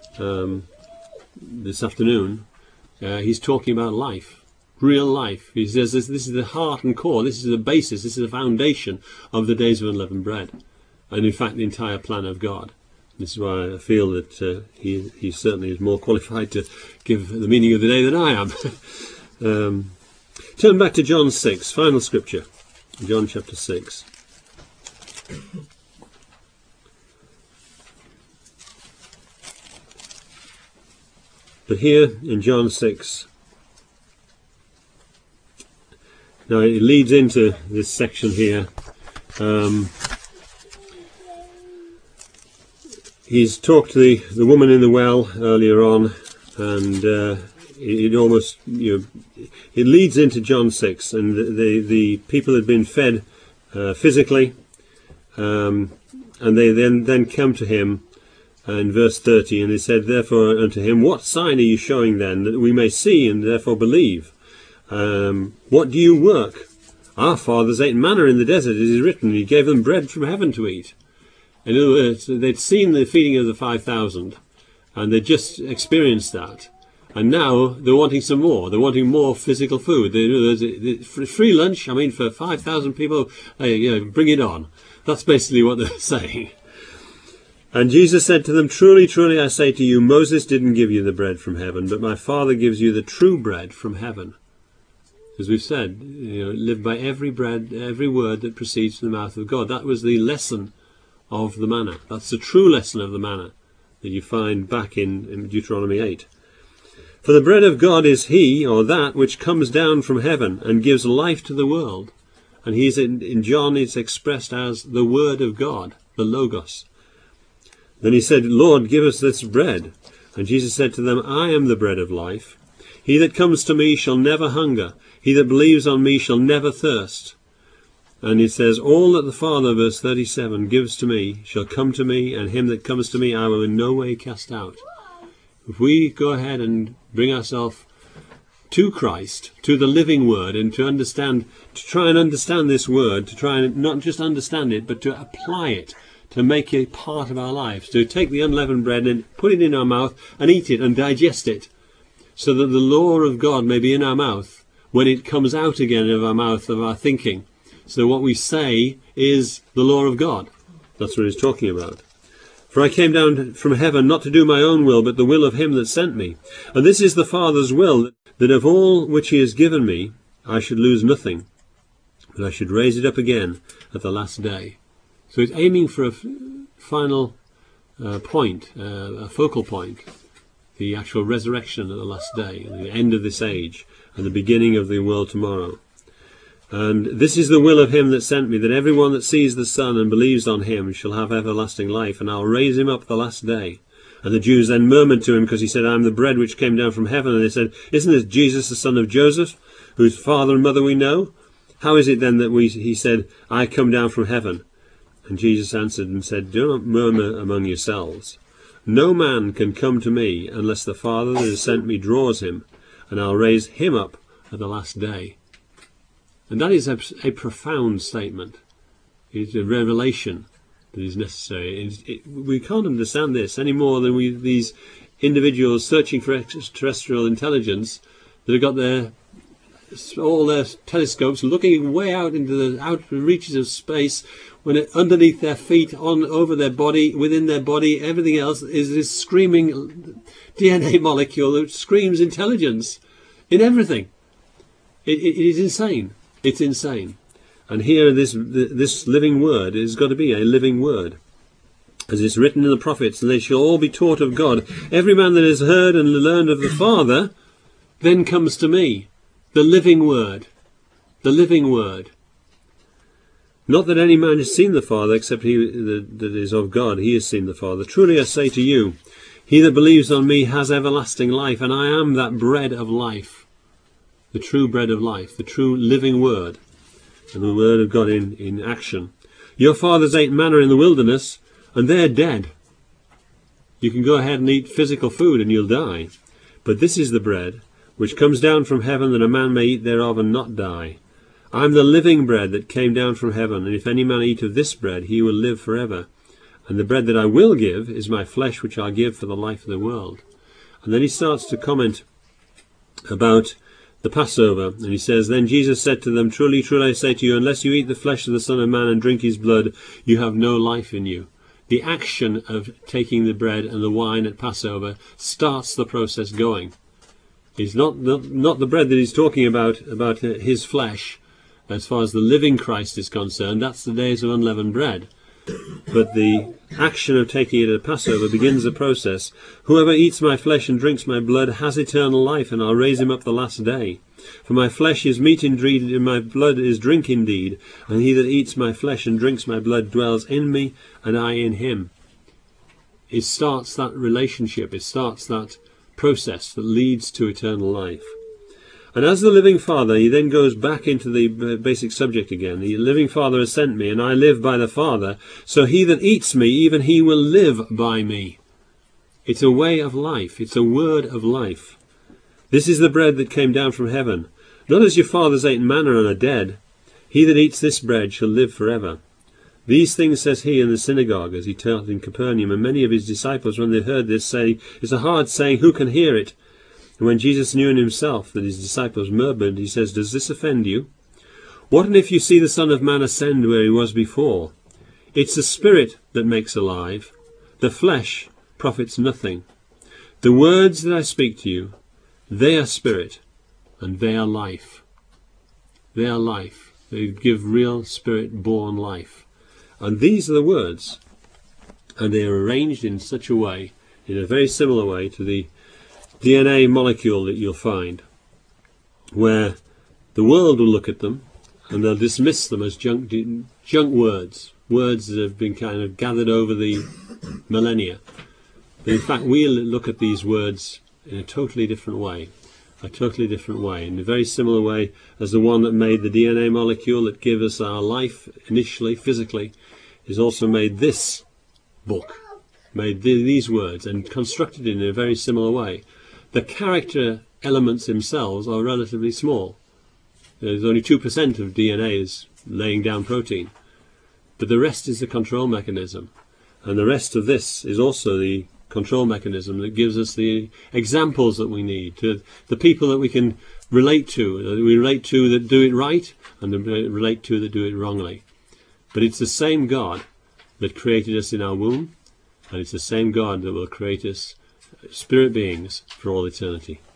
this afternoon, he's talking about life. Real life. He says this is the heart and core, this is the basis, this is the foundation of the days of unleavened bread, and in fact the entire plan of God. This is why I feel that he certainly is more qualified to give the meaning of the day than I am. Turn back to John 6, final scripture, John chapter 6. But here in John 6, now it leads into this section here. He's talked to the woman in the well earlier on, and it almost, it leads into John 6, and the people had been fed physically, and they then come to him in verse 30, and they said, therefore unto him, what sign are you showing then, that we may see and therefore believe? What do you work? Our fathers ate manna in the desert, it is written, he gave them bread from heaven to eat. In other words, they'd seen the feeding of the 5,000, and they'd just experienced that. And now they're wanting some more. They're wanting more physical food. Free lunch, I mean, for 5,000 people, bring it on. That's basically what they're saying. And Jesus said to them, truly, truly, I say to you, Moses didn't give you the bread from heaven, but my Father gives you the true bread from heaven. As we've said, live by every bread, every word that proceeds from the mouth of God. That was the lesson of the manna. That's the true lesson of the manna that you find back in Deuteronomy 8. For the bread of God is he, or that, which comes down from heaven and gives life to the world. And he's in John, it's expressed as the word of God, the Logos. Then he said, Lord, give us this bread. And Jesus said to them, I am the bread of life. He that comes to me shall never hunger. He that believes on me shall never thirst. And he says, all that the Father, verse 37, gives to me shall come to me, and him that comes to me I will in no way cast out. If we go ahead and bring ourselves to Christ, to the living word, and to try and understand this word, to try and not just understand it, but to apply it, to make it part of our lives, to take the unleavened bread and put it in our mouth and eat it and digest it, so that the law of God may be in our mouth when it comes out again of our mouth, of our thinking. So what we say is the law of God. That's what he's talking about. For I came down from heaven not to do my own will, but the will of him that sent me. And this is the Father's will, that of all which he has given me I should lose nothing, but I should raise it up again at the last day. So it's aiming for a final point, a focal point, the actual resurrection at the last day, the end of this age, and the beginning of the world tomorrow. And this is the will of him that sent me, that everyone that sees the Son and believes on him shall have everlasting life, and I'll raise him up the last day. And the Jews then murmured to him, because he said, I am the bread which came down from heaven. And they said, isn't this Jesus the son of Joseph, whose father and mother we know? How is it then that he said, I come down from heaven? And Jesus answered and said, do not murmur among yourselves. No man can come to me unless the Father that has sent me draws him, and I'll raise him up at the last day. And that is a profound statement. It's a revelation that is necessary. We can't understand this any more than these individuals searching for extraterrestrial intelligence that have got all their telescopes looking way out into the outer reaches of space, when underneath their feet, over their body, within their body, everything else is this screaming DNA molecule that screams intelligence in everything. It is insane. It's insane. And here this living word has got to be a living word. As it's written in the prophets, and they shall all be taught of God. Every man that has heard and learned of the Father then comes to me. The living word. The living word. Not that any man has seen the Father, except he that is of God. He has seen the Father. Truly I say to you, he that believes on me has everlasting life, and I am that bread of life. The true bread of life, the true living word, and the word of God in action. Your fathers ate manna in the wilderness, and they're dead. You can go ahead and eat physical food and you'll die. But this is the bread which comes down from heaven, that a man may eat thereof and not die. I am the living bread that came down from heaven, and if any man eat of this bread, he will live forever. And the bread that I will give is my flesh, which I'll give for the life of the world. And then he starts to comment about the Passover, and he says, Then Jesus said to them, Truly, truly, I say to you, unless you eat the flesh of the Son of Man and drink his blood, you have no life in you. The action of taking the bread and the wine at Passover starts the process going. It's not the bread that he's talking about his flesh, as far as the living Christ is concerned. That's the days of unleavened bread. But the action of taking it at Passover begins the process. Whoever eats my flesh and drinks my blood has eternal life, and I'll raise him up the last day. For my flesh is meat indeed, and my blood is drink indeed. And he that eats my flesh and drinks my blood dwells in me, and I in him. It starts that relationship. It starts that process that leads to eternal life. And as the living Father, he then goes back into the basic subject again. The living Father has sent me, and I live by the Father. So he that eats me, even he will live by me. It's a way of life. It's a word of life. This is the bread that came down from heaven. Not as your fathers ate manna and are dead. He that eats this bread shall live forever. These things says he in the synagogue, as he taught in Capernaum. And many of his disciples, when they heard this, say, It's a hard saying, who can hear it? And when Jesus knew in himself that his disciples murmured, he says, Does this offend you? What and if you see the Son of Man ascend where he was before? It's the Spirit that makes alive. The flesh profits nothing. The words that I speak to you, they are spirit, and they are life. They are life. They give real spirit-born life. And these are the words. And they are arranged in such a way, in a very similar way to the DNA molecule that you'll find, where the world will look at them and they'll dismiss them as junk words that have been kind of gathered over the millennia. But in fact, we'll look at these words in a totally different way, in a very similar way as the one that made the DNA molecule that gives us our life initially, physically, is also made this book, made these words, and constructed in a very similar way. The character elements themselves are relatively small. There's only 2% of DNA is laying down protein. But the rest is the control mechanism. And the rest of this is also the control mechanism that gives us the examples that we need, to the people that we can relate to, that do it right, and relate to that do it wrongly. But it's the same God that created us in our womb, And it's the same God that will create us spirit beings for all eternity.